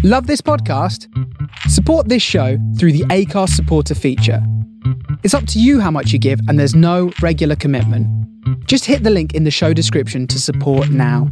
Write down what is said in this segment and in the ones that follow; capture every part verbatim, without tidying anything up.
Love this podcast? Support this show through the Acast supporter feature. It's up to you how much you give, and there's no regular commitment. Just hit the link in the show description to support now.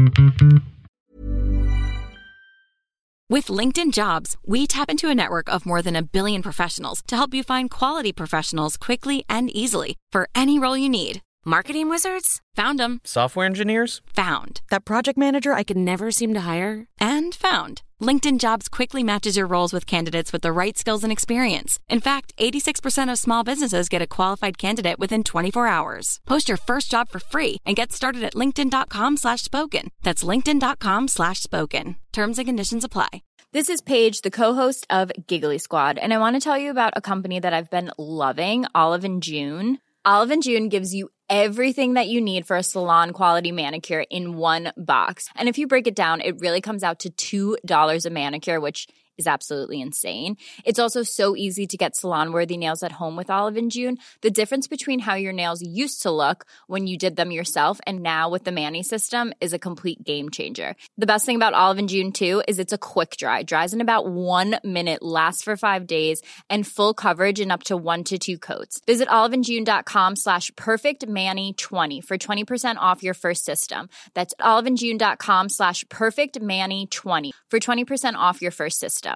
With LinkedIn Jobs, we tap into a network of more than a billion professionals to help you find quality professionals quickly and easily for any role you need. Marketing wizards? Found them. Software engineers? Found. That project manager I could never seem to hire? And found. LinkedIn Jobs quickly matches your roles with candidates with the right skills and experience. In fact, eighty-six percent of small businesses get a qualified candidate within twenty-four hours. Post your first job for free and get started at linkedin.com slash spoken. That's linkedin.com slash spoken. Terms and conditions apply. This is Paige, the co-host of Giggly Squad, and I want to tell you about a company that I've been loving, Olive and June. Olive and June gives you everything that you need for a salon-quality manicure in one box. And if you break it down, it really comes out to two dollars a manicure, which is absolutely insane. It's also so easy to get salon-worthy nails at home with Olive and June. The difference between how your nails used to look when you did them yourself and now with the Mani system is a complete game changer. The best thing about Olive and June, too, is it's a quick dry. Dries in about one minute, lasts for five days, and full coverage in up to one to two coats. Visit oliveandjune.com slash perfectmani20 for twenty percent off your first system. That's oliveandjune.com slash perfectmani20 for twenty percent off your first system.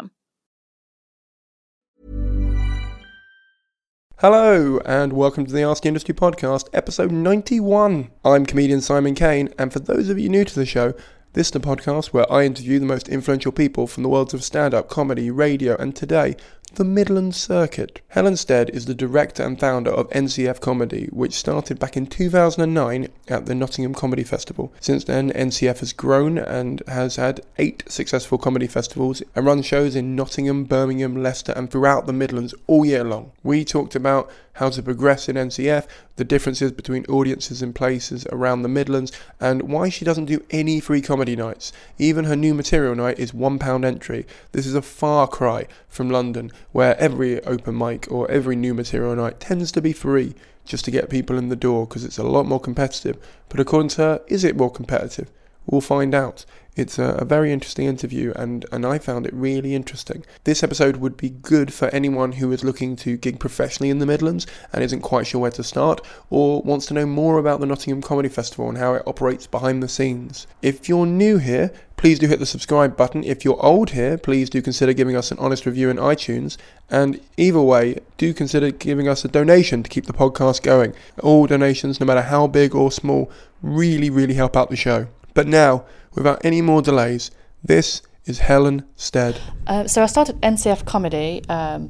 Hello, and welcome to the Ask the Industry Podcast, episode ninety-one. I'm comedian Simon Kane, and for those of you new to the show, this is the podcast where I interview the most influential people from the worlds of stand-up, comedy, radio, and today, the Midlands Circuit. Helen Stead is the director and founder of N C F Comedy, which started back in two thousand nine at the Nottingham Comedy Festival. Since then, N C F has grown and has had eight successful comedy festivals and runs shows in Nottingham, Birmingham, Leicester, and throughout the Midlands all year long. We talked about how to progress in N C F, the differences between audiences and places around the Midlands, and why she doesn't do any free comedy nights. Even her new material night is one pound entry. This is a far cry from London, where every open mic or every new material night tends to be free just to get people in the door because it's a lot more competitive. But according to her, is it more competitive? We'll find out. It's a, a very interesting interview, and, and I found it really interesting. This episode would be good for anyone who is looking to gig professionally in the Midlands and isn't quite sure where to start, or wants to know more about the Nottingham Comedy Festival and how it operates behind the scenes. If you're new here, please do hit the subscribe button. If you're old here, please do consider giving us an honest review in iTunes. And either way, do consider giving us a donation to keep the podcast going. All donations, no matter how big or small, really, really help out the show. But now, without any more delays, this is Helen Stead. Uh, so I started N C F Comedy um,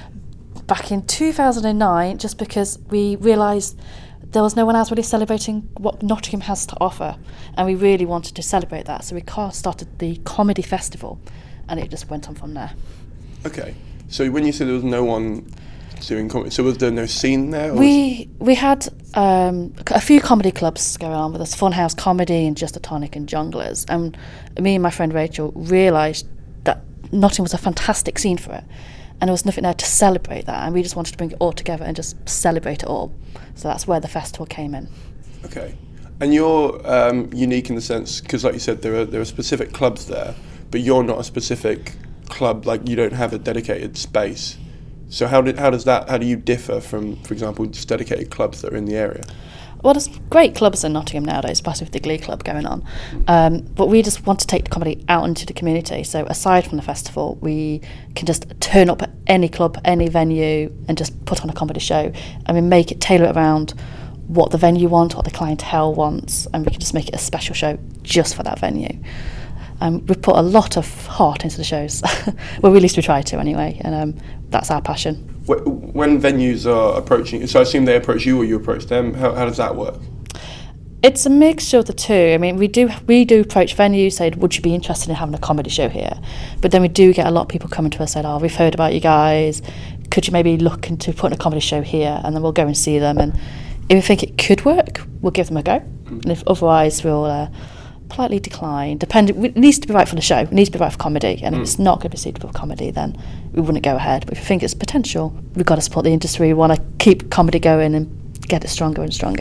back in two thousand nine just because we realised there was no one else really celebrating what Nottingham has to offer, and we really wanted to celebrate that. So we started the Comedy Festival, and it just went on from there. Okay, so when you said there was no one doing comedy, so was there no scene there? Or we we had um, a few comedy clubs going on with us, Funhouse Comedy and Just a Tonic and Junglers, and me and my friend Rachel realised that Nottingham was a fantastic scene for it, and there was nothing there to celebrate that, and we just wanted to bring it all together and just celebrate it all. So that's where the festival came in. Okay, and you're um, unique in the sense, because like you said, there are there are specific clubs there, but you're not a specific club, like you don't have a dedicated space. So how did how does that how do you differ from, for example, just dedicated clubs that are in the area? Well, there's great clubs in Nottingham nowadays, especially with the Glee Club going on. Um, but we just want to take the comedy out into the community. So aside from the festival, we can just turn up at any club, any venue, and just put on a comedy show. I mean, make it tailor it around what the venue wants, what the clientele wants, and we can just make it a special show just for that venue. Um, we put a lot of heart into the shows. Well, at least we try to anyway, and um, that's our passion. When venues are approaching, so I assume they approach you or you approach them, how, how does that work? It's a mixture of the two. I mean, we do we do approach venues, say, would you be interested in having a comedy show here? But then we do get a lot of people coming to us saying, oh, we've heard about you guys, could you maybe look into putting a comedy show here? And then we'll go and see them, and if we think it could work, we'll give them a go. Mm. And if otherwise, we'll uh, politely decline. Depending, it needs to be right for the show. It needs to be right for comedy. And mm. if it's not going to be suitable for comedy, then we wouldn't go ahead. But if we think it's potential, we've got to support the industry. We want to keep comedy going and get it stronger and stronger.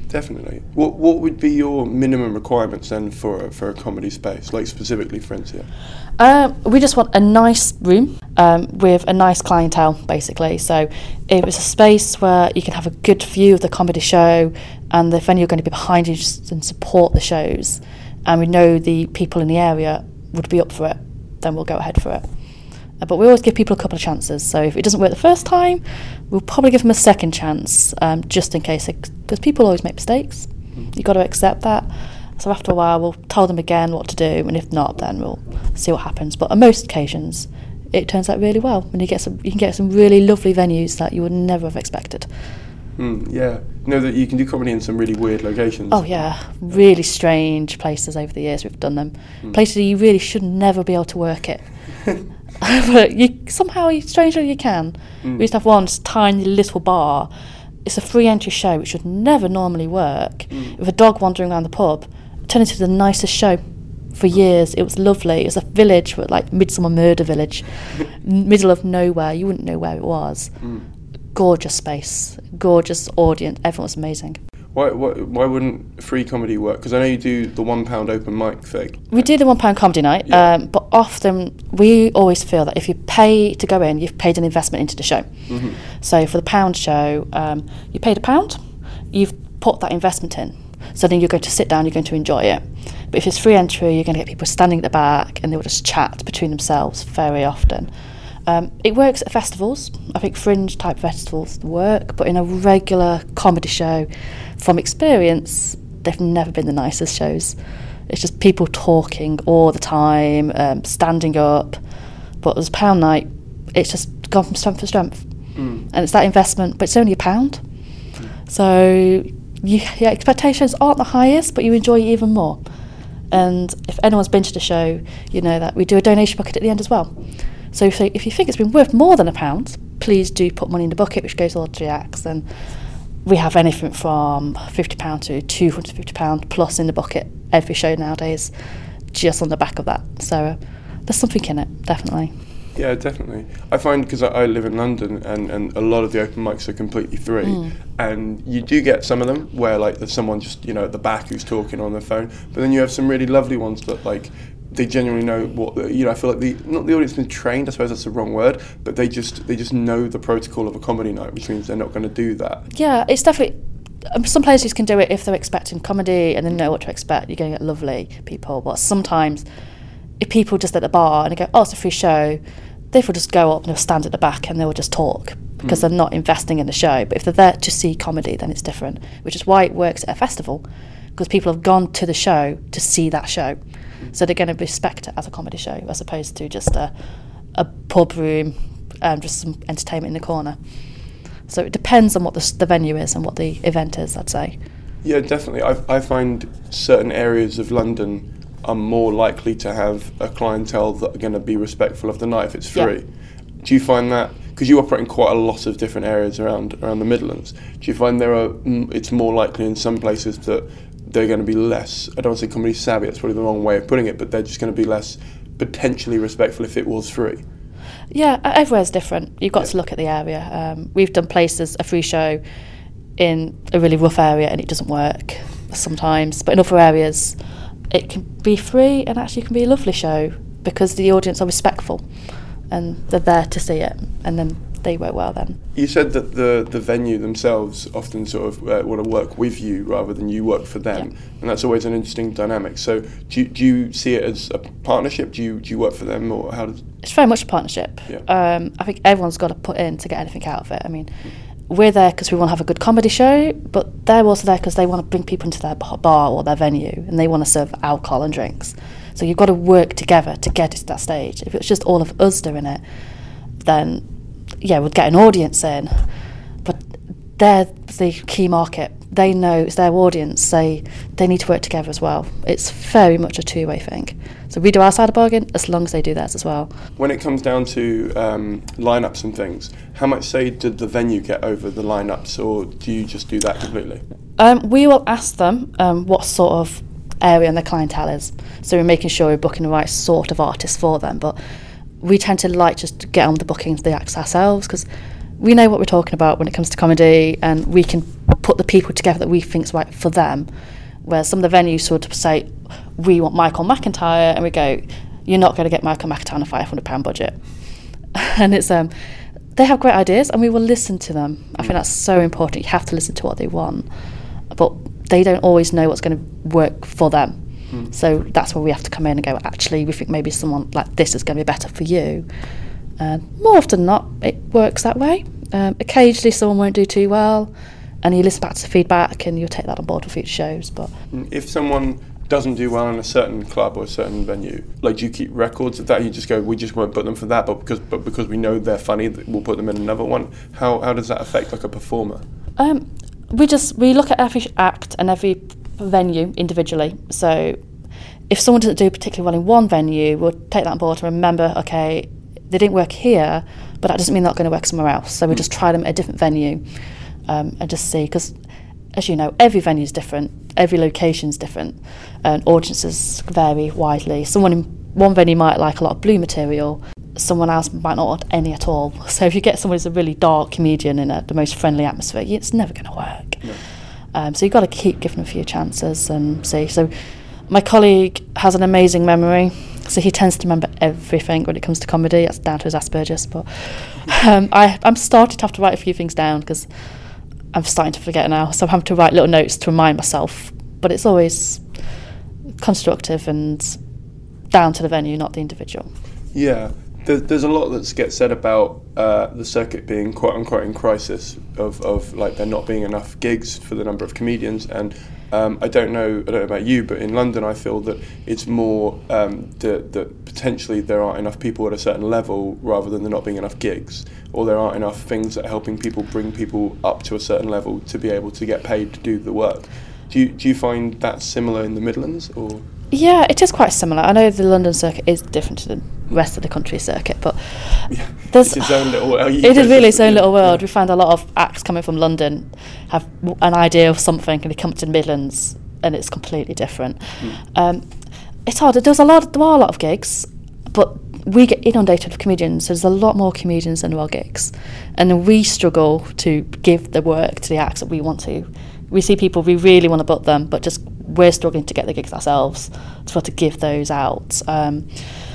Definitely. What what would be your minimum requirements then for for a comedy space, like specifically for Insia? Um, we just want a nice room um, with a nice clientele, basically. So if it's a space where you can have a good view of the comedy show and the venue are going to be behind you just and support the shows, and we know the people in the area would be up for it, then we'll go ahead for it. Uh, but we always give people a couple of chances. So if it doesn't work the first time, we'll probably give them a second chance, um, just in case, because people always make mistakes. You've got to accept that. So after a while, we'll tell them again what to do, and if not, then we'll see what happens. But on most occasions, it turns out really well, and you get some, you can get some really lovely venues that you would never have expected. Mm, yeah, you know that you can do comedy in some really weird locations. Oh yeah, really strange places over the years we've done them. Mm. Places you really should never be able to work it. But you somehow, you, strangely, you can. Mm. We used to have one tiny little bar. It's a free entry show which would never normally work. Mm. With a dog wandering around the pub, it turned into the nicest show for years. It was lovely. It was a village, like Midsummer Murder Village, middle of nowhere. You wouldn't know where it was. Mm. Gorgeous space, gorgeous audience. Everyone was amazing. Why, why, why wouldn't free comedy work? Because I know you do the one pound open mic thing. We do the one pound comedy night, yeah. um, but often we always feel that if you pay to go in, you've paid an investment into the show. Mm-hmm. So for the pound show, um, you paid a pound, you've put that investment in. So then you're going to sit down, you're going to enjoy it. But if it's free entry, you're going to get people standing at the back and they will just chat between themselves very often. Um, it works at festivals. I think fringe type festivals work, but in a regular comedy show, from experience, they've never been the nicest shows. It's just people talking all the time, um, standing up. But as pound night, it's just gone from strength to strength. Mm. And it's that investment, but it's only a pound. Mm. So you, your expectations aren't the highest, but you enjoy it even more. And if anyone's been to the show, you know that we do a donation bucket at the end as well. So if, if you think it's been worth more than a pound, please do put money in the bucket, which goes all to the acts. And we have anything from fifty pounds to two hundred fifty pounds plus in the bucket every show nowadays, just on the back of that. So uh, there's something in it, definitely. Yeah, definitely. I find, because I, I live in London, and, and a lot of the open mics are completely free, mm. and you do get some of them where like there's someone just, you know, at the back who's talking on their phone, but then you have some really lovely ones that like they genuinely know what, you know, I feel like the, not the audience has been trained, I suppose that's the wrong word, but they just they just know the protocol of a comedy night, which means they're not going to do that. Yeah, it's definitely, um, some places can do it if they're expecting comedy and they know what to expect. You're going to get lovely people, but sometimes if people just at the bar and they go, oh, it's a free show, they will just go up and they'll stand at the back and they will just talk because mm. they're not investing in the show. But if they're there to see comedy, then it's different, which is why it works at a festival, because people have gone to the show to see that show. So they're going to respect it as a comedy show as opposed to just a, a pub room and just some entertainment in the corner. So it depends on what the, the venue is and what the event is, I'd say. Yeah, definitely. I, I find certain areas of London are more likely to have a clientele that are going to be respectful of the night if it's free. Yeah. Do you find that, because you operate in quite a lot of different areas around around the Midlands, do you find there are it's more likely in some places that they're going to be less, I don't want to say comedy savvy, that's probably the wrong way of putting it, but they're just going to be less potentially respectful if it was free? Yeah, everywhere's different. You've got yeah. to look at the area. Um, we've done places, a free show in a really rough area and it doesn't work sometimes, but in other areas it can be free and actually can be a lovely show because the audience are respectful and they're there to see it, and then they work well then. You said that the, the venue themselves often sort of uh, want to work with you rather than you work for them, yeah. and that's always an interesting dynamic. So do you, do you see it as a partnership? Do you do you work for them, or how does? It's very much a partnership. Yeah. Um, I think everyone's got to put in to get anything out of it. I mean, we're there because we want to have a good comedy show, but they're also there because they want to bring people into their bar or their venue, and they want to serve alcohol and drinks. So you've got to work together to get it to that stage. If it's just all of us doing it, then yeah, we'd get an audience in, but they're the key market. They know it's their audience. They they need to work together as well. It's very much a two-way thing. So we do our side of the bargain as long as they do theirs as well. When it comes down to um, lineups and things, how much say did the venue get over the lineups, or do you just do that completely? Um, we will ask them um, what sort of area and their clientele is. So we're making sure we're booking the right sort of artists for them. But we tend to like just to get on with the bookings, the acts ourselves, because we know what we're talking about when it comes to comedy, and we can put the people together that we think's right for them. Where some of the venues sort of say, we want Michael McIntyre, and we go, you're not going to get Michael McIntyre on a five hundred pounds budget. And it's um, they have great ideas, and we will listen to them. I think that's so important. You have to listen to what they want, but they don't always know what's going to work for them. Mm. So that's where we have to come in and go, actually, we think maybe someone like this is going to be better for you. And more often than not, it works that way. Um, occasionally someone won't do too well, and you listen back to the feedback and you'll take that on board for future shows. But if someone doesn't do well in a certain club or a certain venue, like, do you keep records of that? You just go, we just won't put them for that, but because but because we know they're funny, we'll put them in another one. How how does that affect like a performer? Um, we just we look at every act and every venue individually. So if someone doesn't do particularly well in one venue, we'll take that on board and remember, okay, they didn't work here, but that doesn't mean they're not going to work somewhere else. So we mm. just try them at a different venue um, and just see, because as you know, every venue is different, every location is different, and audiences vary widely. Someone in one venue might like a lot of blue material, someone else might not want any at all. So if you get someone who's a really dark comedian in a, the most friendly atmosphere, it's never going to work. No. Um, so you've got to keep giving them a few chances and see. So my colleague has an amazing memory, so he tends to remember everything when it comes to comedy. That's down to his Asperger's, but um, I, I'm starting to have to write a few things down because I'm starting to forget now. So I'm having to write little notes to remind myself, but it's always constructive and down to the venue, not the individual. Yeah. There's a lot that gets said about uh, the circuit being quote unquote in crisis, of, of like there not being enough gigs for the number of comedians, and um, I don't know I don't know about you, but in London I feel that it's more um, that, that potentially there aren't enough people at a certain level rather than there not being enough gigs, or there aren't enough things that are helping people bring people up to a certain level to be able to get paid to do the work. Do you, do you find that similar in the Midlands, or? Yeah, it is quite similar. I know the London circuit is different to the rest of the country circuit, but yeah, there's it's its own little world. It is really its own little world. Yeah. We find a lot of acts coming from London have an idea of something, and they come to the Midlands, and it's completely different. Mm. Um, it's hard. There's a lot. There are a lot of gigs, but we get inundated with comedians. So there's a lot more comedians than there are gigs, and then we struggle to give the work to the acts that we want to. We see people, we really want to book them, but just we're struggling to get the gigs ourselves to be able to give those out. Um,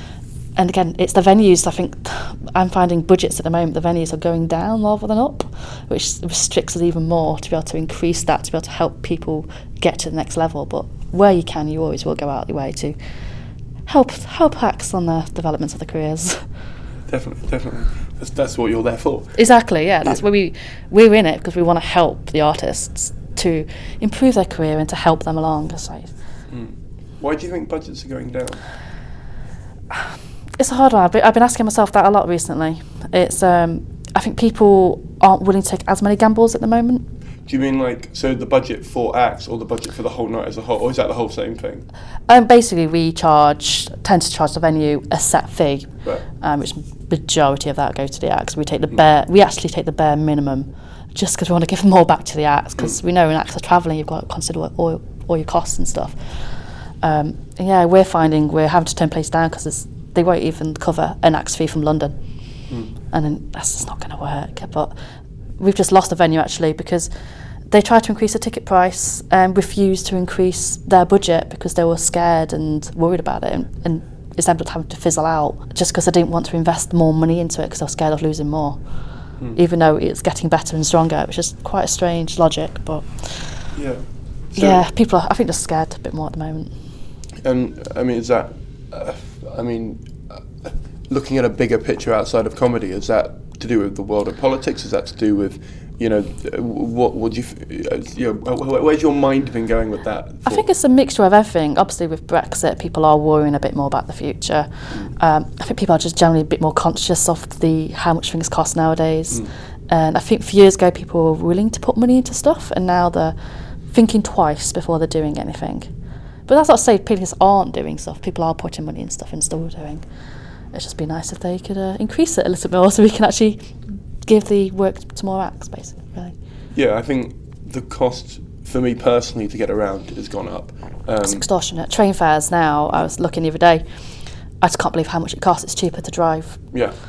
and again, it's the venues. I think I'm finding budgets at the moment, the venues are going down rather than up, which restricts us even more to be able to increase that, to be able to help people get to the next level. But where you can, you always will go out your way to help help acts on the development of their careers. Definitely, definitely. That's, that's what you're there for. Exactly, yeah. That's yeah. where we, we're in it because we want to help the artists to improve their career and to help them along. So. Mm. Why do you think budgets are going down? It's a hard one. I've been, I've been asking myself that a lot recently. It's um, I think people aren't willing to take as many gambles at the moment. Do you mean like, so the budget for acts or the budget for the whole night as a whole, or is that the whole same thing? Um, basically, we charge, tend to charge the venue a set fee, right. um, which majority of that goes to the acts. We take the bare, we actually take the bare minimum, just because we want to give more back to the acts, because mm. we know when acts are travelling, you've got to consider all, all your costs and stuff. Um, and yeah, we're finding we're having to turn places down because they won't even cover an acts fee from London, mm. and then that's just not going to work. But we've just lost a venue actually because they tried to increase the ticket price and refused to increase their budget because they were scared and worried about it, and, and it's ended up having to fizzle out just because they didn't want to invest more money into it because they were scared of losing more. Mm. Even though it's getting better and stronger, which is quite a strange logic, but yeah, so yeah, people are, I think, just scared a bit more at the moment. And I mean, is that, uh, I mean, uh, looking at a bigger picture outside of comedy, is that to do with the world of politics? Is that to do with, you know, what would you, uh, you know, where's your mind been going with that? For? I think it's a mixture of everything. Obviously, with Brexit, people are worrying a bit more about the future. Mm. Um, I think people are just generally a bit more conscious of the how much things cost nowadays. Mm. And I think a few years ago, people were willing to put money into stuff, and now they're thinking twice before they're doing anything. But that's not to say people aren't doing stuff. People are putting money in stuff and still doing. It'd just be nice if they could uh, increase it a little bit more so we can actually give the work to more acts, basically. Really. Yeah, I think the cost for me personally to get around has gone up. Um, it's extortionate. Train fares now, I was looking the other day, I just can't believe how much it costs. It's cheaper to drive. Yeah.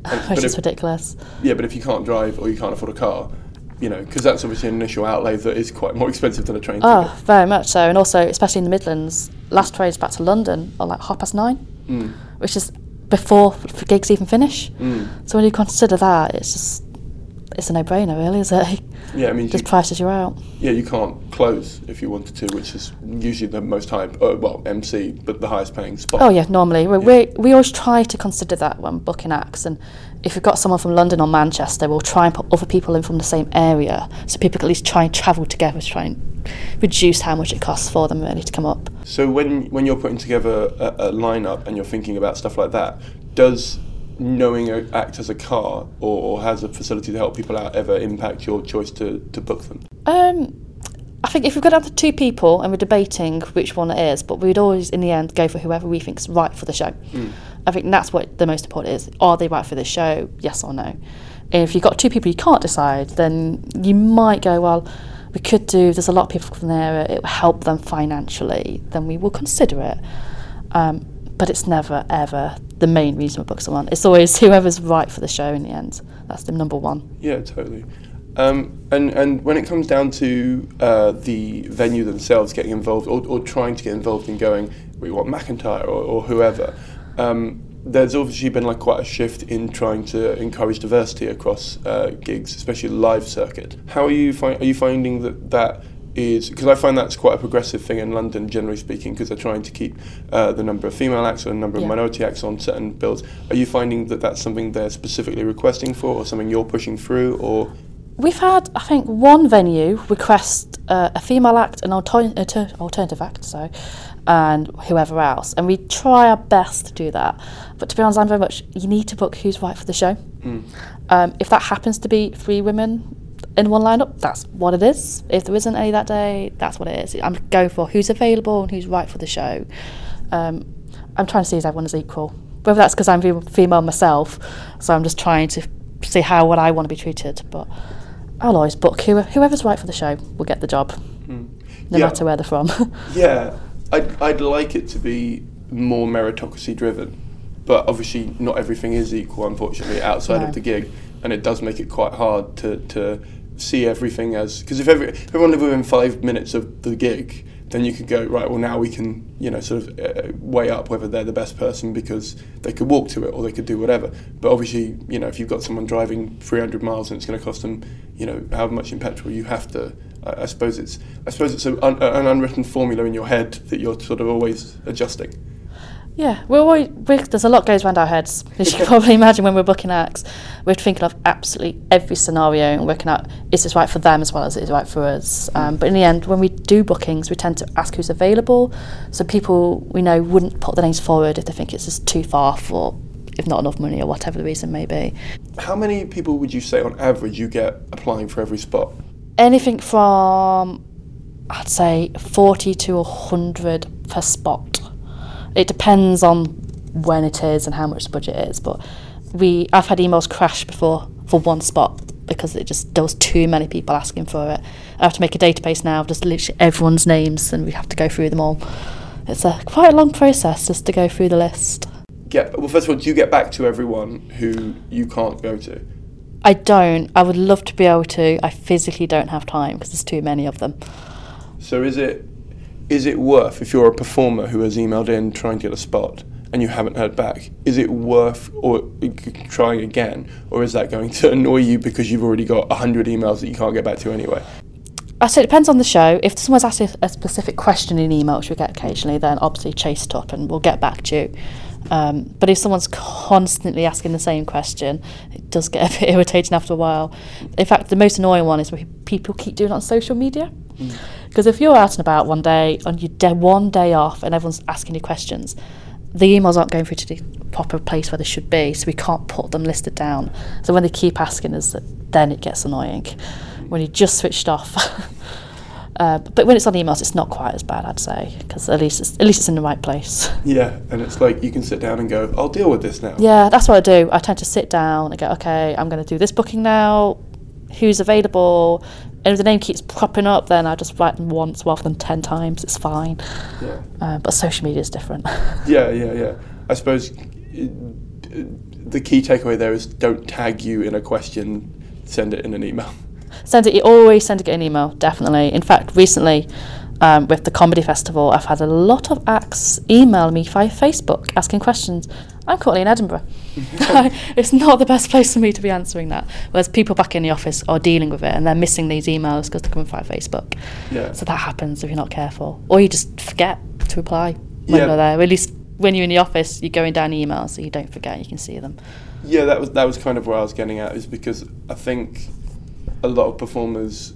And, which is if, ridiculous. Yeah, but if you can't drive or you can't afford a car, you know, because that's obviously an initial outlay that is quite more expensive than a train oh, ticket. Oh, very much so. And also, especially in the Midlands, last trains back to London are like half past nine, mm. which is before f- gigs even finish. Mm. So when you consider that, it's just, it's a no-brainer really, is it? Yeah, I mean... Just you, prices you out. Yeah, you can't close if you wanted to, which is usually the most high, uh, well, M C, but the highest paying spot. Oh yeah, normally. We, Yeah. we we always try to consider that when booking acts, and if we've got someone from London or Manchester, we'll try and put other people in from the same area, so people can at least try and travel together to try and reduce how much it costs for them really to come up. So when when you're putting together a, a lineup and you're thinking about stuff like that, does knowing a act as a car or, or has a facility to help people out ever impact your choice to, to book them? Um, I think if we've got down to two people and we're debating which one it is, but we'd always in the end go for whoever we think is right for the show. Mm. I think that's what the most important is. Are they right for the show? Yes or no? And if you've got two people you can't decide, then you might go, well, we could do, there's a lot of people from there, it will help them financially, then we will consider it. Um, but it's never, ever the main reason we book someone. It's always whoever's right for the show in the end. That's the number one. Yeah, totally. Um, and, and when it comes down to uh, the venue themselves getting involved or, or trying to get involved in going, we want McIntyre or, or whoever, um, there's obviously been like quite a shift in trying to encourage diversity across uh, gigs, especially the live circuit. How are you, fi- are you finding that that is, because I find that's quite a progressive thing in London, generally speaking, because they're trying to keep uh, the number of female acts or the number of yeah. minority acts on certain bills. Are you finding that that's something they're specifically requesting for or something you're pushing through? Or We've had, I think, one venue request uh, a female act, an alter- alter- alternative act, sorry, and whoever else. And we try our best to do that. But to be honest, I'm very much, you need to book who's right for the show. Mm. Um, if that happens to be three women in one lineup, that's what it is. If there isn't any that day, that's what it is. I'm going for who's available and who's right for the show. Um, I'm trying to see as everyone is equal. Whether that's because I'm female myself, so I'm just trying to see how would I want to be treated. But I'll always book who, whoever's right for the show will get the job, mm. no yeah. matter where they're from. yeah, I'd, I'd like it to be more meritocracy driven, but obviously not everything is equal, unfortunately, outside no. of the gig, and it does make it quite hard to, to see everything as, because if, every, if everyone lived within five minutes of the gig, then you could go, right, well now we can, you know, sort of uh, weigh up whether they're the best person because they could walk to it or they could do whatever. But obviously, you know, if you've got someone driving three hundred miles and it's going to cost them, you know, however much in petrol, you have to, I, I suppose it's, I suppose it's a, un, an unwritten formula in your head that you're sort of always adjusting. Yeah, we're always, we're, there's a lot goes around our heads. As you can probably imagine when we're booking acts, we're thinking of absolutely every scenario and working out, is this right for them as well as it is right for us? Um, but in the end, when we do bookings, we tend to ask who's available, so people we know wouldn't put their names forward if they think it's just too far for, if not enough money or whatever the reason may be. How many people would you say on average you get applying for every spot? Anything from, I'd say, forty to one hundred per spot. It depends on when it is and how much the budget is, but we I've had emails crash before for one spot because it just there was too many people asking for it. I have to make a database now of just literally everyone's names and we have to go through them all. It's a quite a long process just to go through the list. Yeah, well, first of all, do you get back to everyone who you can't go to? I don't. I would love to be able to. I physically don't have time because there's too many of them. So is it is it worth, if you're a performer who has emailed in trying to get a spot and you haven't heard back, is it worth or trying again, or is that going to annoy you because you've already got one hundred emails that you can't get back to anyway? I say it depends on the show. If someone's asked a specific question in email, which we get occasionally, then obviously chase it up and we'll get back to you. Um, but if someone's constantly asking the same question, it does get a bit irritating after a while. In fact, the most annoying one is when people keep doing it on social media. Because mm. if you're out and about one day, on your day, one day off, and everyone's asking you questions, the emails aren't going through to the proper place where they should be, so we can't put them listed down. So when they keep asking us, then it gets annoying. When you just switched off. Uh, but when it's on emails, it's not quite as bad, I'd say, because at least it's, at least it's in the right place. Yeah, and it's like you can sit down and go, I'll deal with this now. Yeah, that's what I do. I tend to sit down and go, okay, I'm going to do this booking now. Who's available? And if the name keeps popping up, then I just write them once rather than ten times. It's fine. Yeah. Uh, but social media is different. yeah, yeah, yeah. I suppose the key takeaway there is don't tag you in a question, send it in an email. Send it, you always send it in an email, definitely. In fact, recently, um, with the comedy festival, I've had a lot of acts email me via Facebook asking questions. I'm currently in Edinburgh. It's not the best place for me to be answering that. Whereas people back in the office are dealing with it and they're missing these emails because they're coming via Facebook. Yeah. So that happens if you're not careful. Or you just forget to reply when Yeah. you're there. Or at least when you're in the office, you're going down emails so you don't forget, you can see them. Yeah, that was that was kind of where I was getting at, is because I think a lot of performers,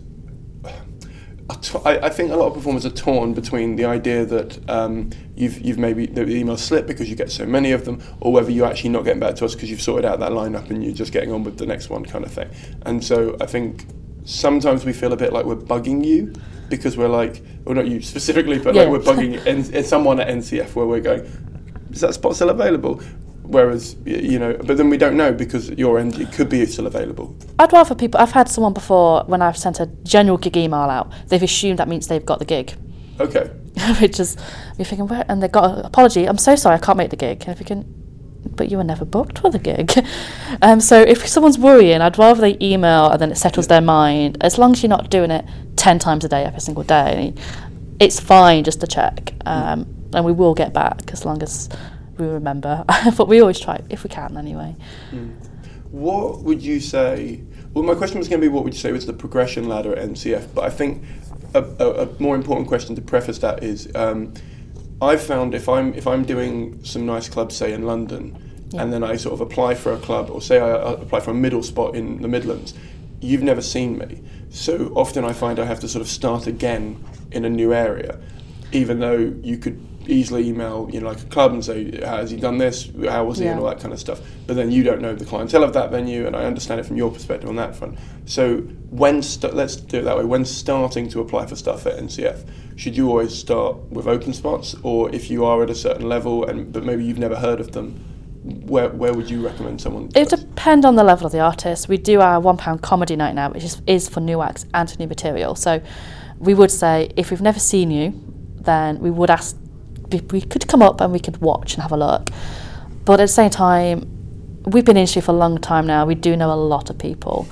I, I think a lot of performers are torn between the idea that um, you've you've maybe the emails slip because you get so many of them, or whether you're actually not getting back to us because you've sorted out that lineup and you're just getting on with the next one kind of thing. And so I think sometimes we feel a bit like we're bugging you because we're like, well, not you specifically, but Yeah. like we're bugging N- someone at N C F where we're going, is that spot still available? Whereas, y- you know, but then we don't know because at your end it could be still available. I'd rather people, I've had someone before when I've sent a general gig email out, they've assumed that means they've got the gig. Okay. Which is, you're thinking, where? And they got an apology, I'm so sorry, I can't make the gig. And if you can, but you were never booked for the gig. um, so if someone's worrying, I'd rather they email and then it settles their mind. As long as you're not doing it ten times a day, every single day, it's fine just to check. Um, and we will get back as long as we remember. But we always try, if we can anyway. Mm. What would you say, well, my question was going to be what would you say was the progression ladder at N C F, but I think a, a, a more important question to preface that is, um, I've found if I'm if I'm doing some nice clubs, say in London, yeah. and then I sort of apply for a club, or say I, I apply for a middle spot in the Midlands, you've never seen me. So often I find I have to sort of start again in a new area, even though you could easily email, you know, like a club and say, how has he done this, how was he, yeah. and all that kind of stuff. But then you don't know the clientele of that venue, and I understand it from your perspective on that front. So when, st- let's do it that way, when starting to apply for stuff at N C F, should you always start with open spots, or if you are at a certain level, and but maybe you've never heard of them, where where would you recommend someone? It depends on the level of the artist. We do our one pound comedy night now, which is, is for new acts and new material. So we would say, if we've never seen you, then we would ask, we could come up and we could watch and have a look. But at the same time, we've been in industry for a long time now. We do know a lot of people.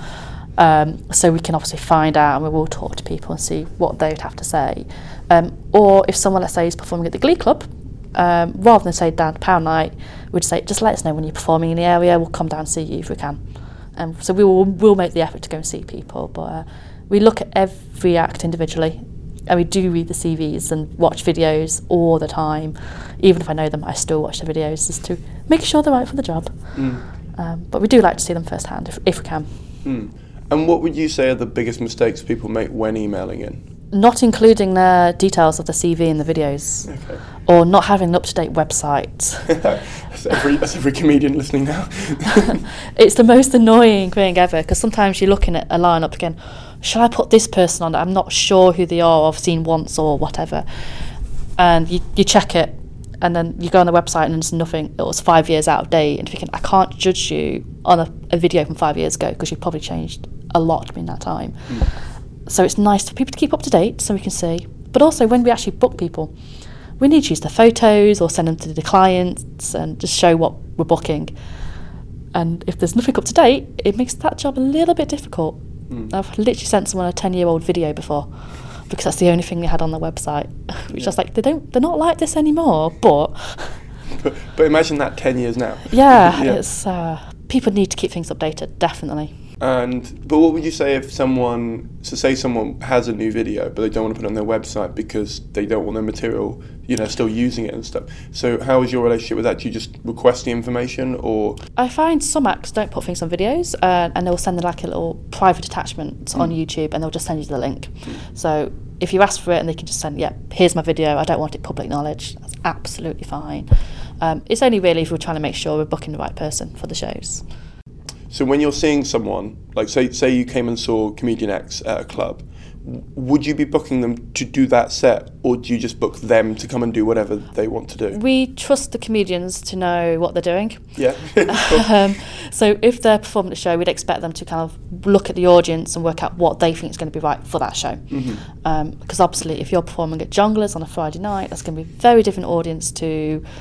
Um, so we can obviously find out and we will talk to people and see what they would have to say. Um, or if someone, let's say, is performing at the Glee Club, um, rather than say down to Pound Night, we'd say, just let us know when you're performing in the area. We'll come down and see you if we can. Um, so we will we'll make the effort to go and see people. But uh, we look at every act individually. And we do read the C Vs and watch videos all the time. Even if I know them, I still watch the videos just to make sure they're right for the job. Mm. Um, but we do like to see them firsthand if, if we can. Mm. And what would you say are the biggest mistakes people make when emailing in? Not including the details of the C V in the videos. Okay. Or not having an up-to-date website. that's, every, that's every comedian listening now. It's the most annoying thing ever, because sometimes you're looking at a lineup again, should I put this person on? I'm not sure who they are, or I've seen once or whatever. And you, you check it, and then you go on the website and there's nothing. It was five years out of date, and you're thinking, I can't judge you on a, a video from five years ago because you've probably changed a lot in that time. Mm. So it's nice for people to keep up to date so we can see. But also when we actually book people, we need to use the photos or send them to the clients and just show what we're booking. And if there's nothing up to date, it makes that job a little bit difficult. Mm. I've literally sent someone a ten-year-old video before because that's the only thing they had on their website. Which yeah. I was like, they don't, they're not like this anymore, but... but, but imagine that ten years now. Yeah, yeah. it's uh, people need to keep things updated, definitely. And but what would you say if someone, so say someone has a new video but they don't want to put it on their website because they don't want their material, you know, still using it and stuff. So how is your relationship with that? Do you just request the information, or? I find some acts don't put things on videos uh, and they'll send like a little private attachment mm. on YouTube and they'll just send you the link. Mm. So if you ask for it and they can just send, yeah, here's my video, I don't want it public knowledge, that's absolutely fine. Um, it's only really if we're trying to make sure we're booking the right person for the shows. So when you're seeing someone, like say say you came and saw Comedian X at a club, would you be booking them to do that set, or do you just book them to come and do whatever they want to do? We trust the comedians to know what they're doing. Yeah. um, so if they're performing at a show, we'd expect them to kind of look at the audience and work out what they think is going to be right for that show. Mm-hmm. Um, because obviously if you're performing at Jongleurs on a Friday night, that's going to be a very different audience to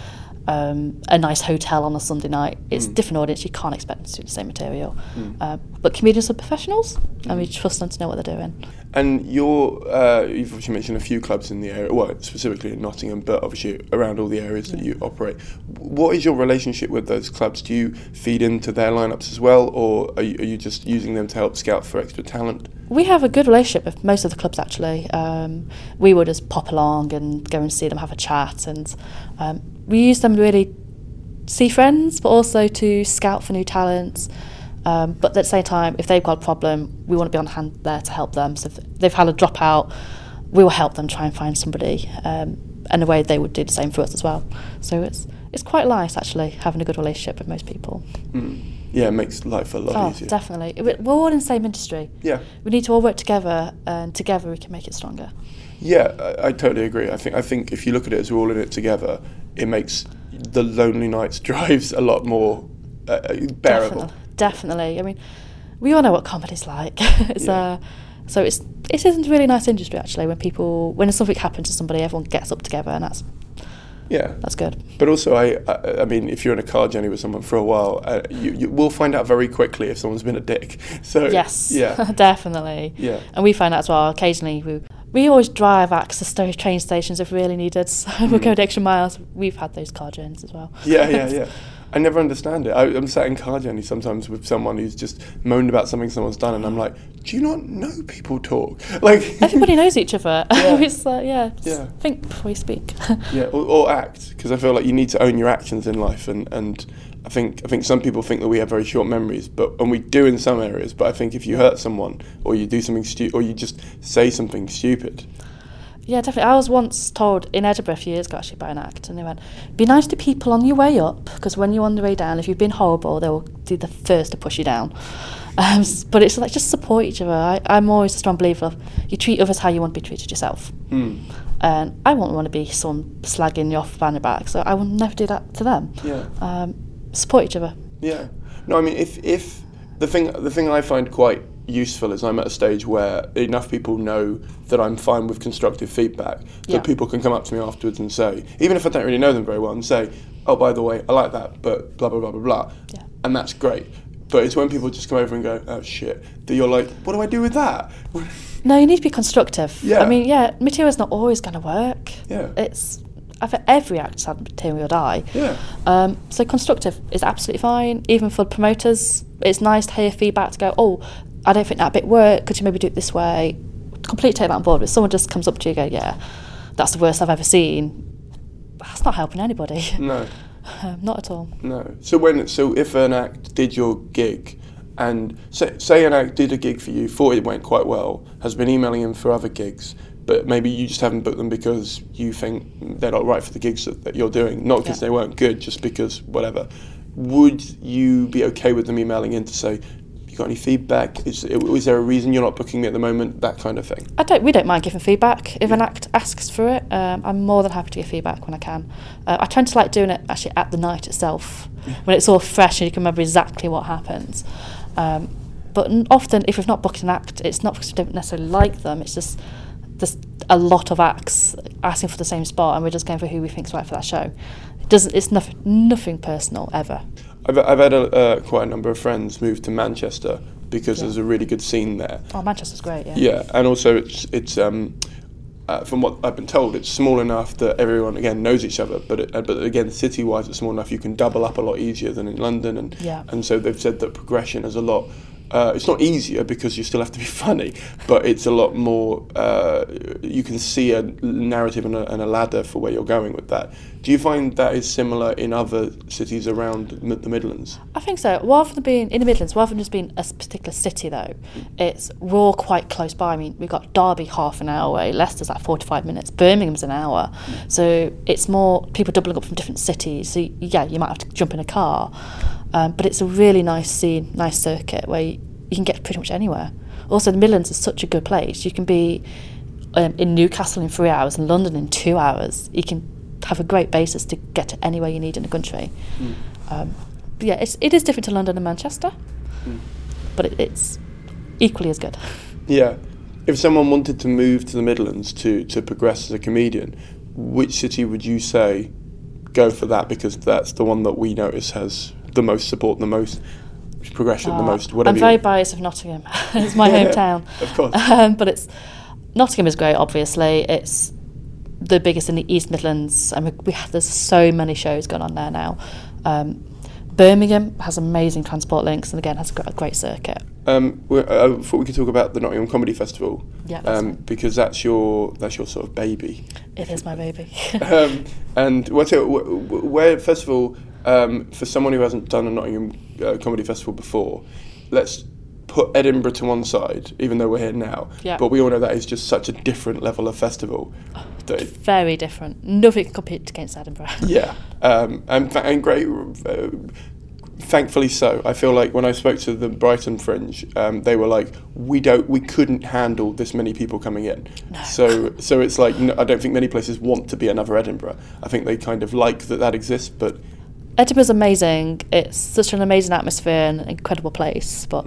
um, a nice hotel on a Sunday night. It's Mm. a different audience. You can't expect them to do the same material. Mm. Uh, but comedians are professionals, Mm. and we trust them to know what they're doing. And you're, uh, you've obviously mentioned a few clubs in the area, well, specifically in Nottingham, but obviously around all the areas that you operate. What is your relationship with those clubs? Do you feed into their lineups as well, or are you, are you just using them to help scout for extra talent? We have a good relationship with most of the clubs, actually. Um, we would just pop along and go and see them, have a chat, and um, we use them to really see friends, but also to scout for new talents. Um, but at the same time, if they've got a problem, we want to be on hand there to help them. So if they've had a dropout, we will help them try and find somebody, um, and the way they would do the same for us as well. So it's it's quite nice, actually, having a good relationship with most people. Mm. Yeah, it makes life a lot Oh, easier. definitely. We- We're all in the same industry. Yeah. We need to all work together, and together we can make it stronger. Yeah, I, I totally agree. I think I think if you look at it as we're all in it together, it makes the lonely nights drives a lot more uh, bearable. Definitely. Definitely. I mean, we all know what comedy's like. it's Yeah. uh, so it's it is a really nice industry, actually. When people when something happens to somebody, everyone gets up together, and that's Yeah, that's good. but also I, I, I mean, if you're in a car journey with someone for a while, uh, you, you will find out very quickly if someone's been a dick. So Yes. yeah, Definitely. yeah, And we find out as well. Occasionally, we we always drive acts to sto- train stations if really needed. So we'll go the extra miles. We've had those car journeys as well. yeah, yeah, yeah. I never understand it. I, I'm sat in car journey sometimes with someone who's just moaned about something someone's done, and I'm like, do you not know people talk? Like Everybody knows each other. Yeah. it's like, yeah, just Yeah. think before you speak. Yeah, or, or act, because I feel like you need to own your actions in life, and, and I think I think some people think that we have very short memories, but and we do in some areas. But I think if you hurt someone, or you do something stupid, or you just say something stupid, Yeah, definitely. I was once told in Edinburgh a few years ago, actually, by an act, and they went, be nice to people on your way up, because when you're on the way down, if you've been horrible, they will be the first to push you down. Um, s- but it's like, just support each other. I, I'm always a strong believer of you treat others how you want to be treated yourself. mm. And I won't want to be someone slagging you off behind your back, so I will never do that to them. yeah. Um, support each other. Yeah. No, I mean, if if the thing the thing I find quite useful is I'm at a stage where enough people know that I'm fine with constructive feedback Yeah. that people can come up to me afterwards and say, even if I don't really know them very well, and say, oh, by the way, I like that, but blah blah blah blah blah, Yeah. and that's great. But it's when people just come over and go, oh shit, that you're like, what do I do with that? No, you need to be constructive. Yeah. I mean, yeah, material's not always going to work. Yeah. It's, I think every act's had material die. Yeah. Um, so constructive is absolutely fine. Even for promoters, it's nice to hear feedback to go, oh, I don't think that bit worked. Could you maybe do it this way? Completely take that on board. If someone just comes up to you and go, yeah, that's the worst I've ever seen, that's not helping anybody. No. um, not at all. No. So when so if an act did your gig, and say, say an act did a gig for you, thought it went quite well, has been emailing him for other gigs, but maybe you just haven't booked them because you think they're not right for the gigs that, that you're doing, not because Yeah. they weren't good, just because whatever. Would you be okay with them emailing in to say, you got any feedback? Is, is there a reason you're not booking me at the moment? That kind of thing. I don't. We don't mind giving feedback if Yeah. an act asks for it. Um, I'm more than happy to give feedback when I can. Uh, I tend to like doing it actually at the night itself, when it's all fresh and you can remember exactly what happens. Um, but n- often, if we've not booked an act, it's not because we don't necessarily like them. It's just there's a lot of acts asking for the same spot, and we're just going for who we think's right for that show. It doesn't. It's nothing. Nothing personal ever. I've, I've had a, uh, quite a number of friends move to Manchester because Yeah. there's a really good scene there. Oh, Manchester's great. Yeah. Yeah, and also it's it's um, uh, from what I've been told, it's small enough that everyone again knows each other. But it, uh, but again, city-wise, it's small enough you can double up a lot easier than in London, and Yeah. and so they've said that progression is a lot. Uh, it's not easier because you still have to be funny, but it's a lot more. Uh, you can see a narrative and a, and a ladder for where you're going with that. Do you find that is similar in other cities around m- the Midlands? I think so. Rather than being in the Midlands, rather than just being a s- particular city, though, it's we're all quite close by. I mean, we've got Derby half an hour away, Leicester's like forty-five minutes, Birmingham's an hour. So it's more people doubling up from different cities. So yeah, you might have to jump in a car, um, but it's a really nice scene, nice circuit where you, you can get pretty much anywhere. Also, the Midlands is such a good place. You can be um, in Newcastle in three hours and London in two hours. You can have a great basis to get to anywhere you need in the country. Mm. Um, but yeah, it's, it is different to London and Manchester, Mm. but it, it's equally as good. Yeah. If someone wanted to move to the Midlands to, to progress as a comedian, which city would you say go for that because that's the one that we notice has the most support, the most progression, uh, the most whatever. I'm very biased of Nottingham. It's my hometown. Of course. Um, but it's Nottingham is great, obviously. It's the biggest in the East Midlands. I mean, we have, there's so many shows going on there now. Um, Birmingham has amazing transport links and again has a great circuit. Um, I thought we could talk about the Nottingham Comedy Festival. Yeah, um, because that's your that's your sort of baby. It is my baby. um, and what's it? Where first of all, um, for someone who hasn't done a Nottingham uh, Comedy Festival before, let's put Edinburgh to one side, even though we're here now. Yeah. But we all know that is just such a different level of festival. Oh, very different. Nothing can compete against Edinburgh. Yeah, um, and and great. Uh, Thankfully so. I feel like when I spoke to the Brighton Fringe, um, they were like, we don't, we couldn't handle this many people coming in. No. So, so it's like, no, I don't think many places want to be another Edinburgh. I think they kind of like that that exists, but Edinburgh's amazing. It's such an amazing atmosphere and an incredible place. But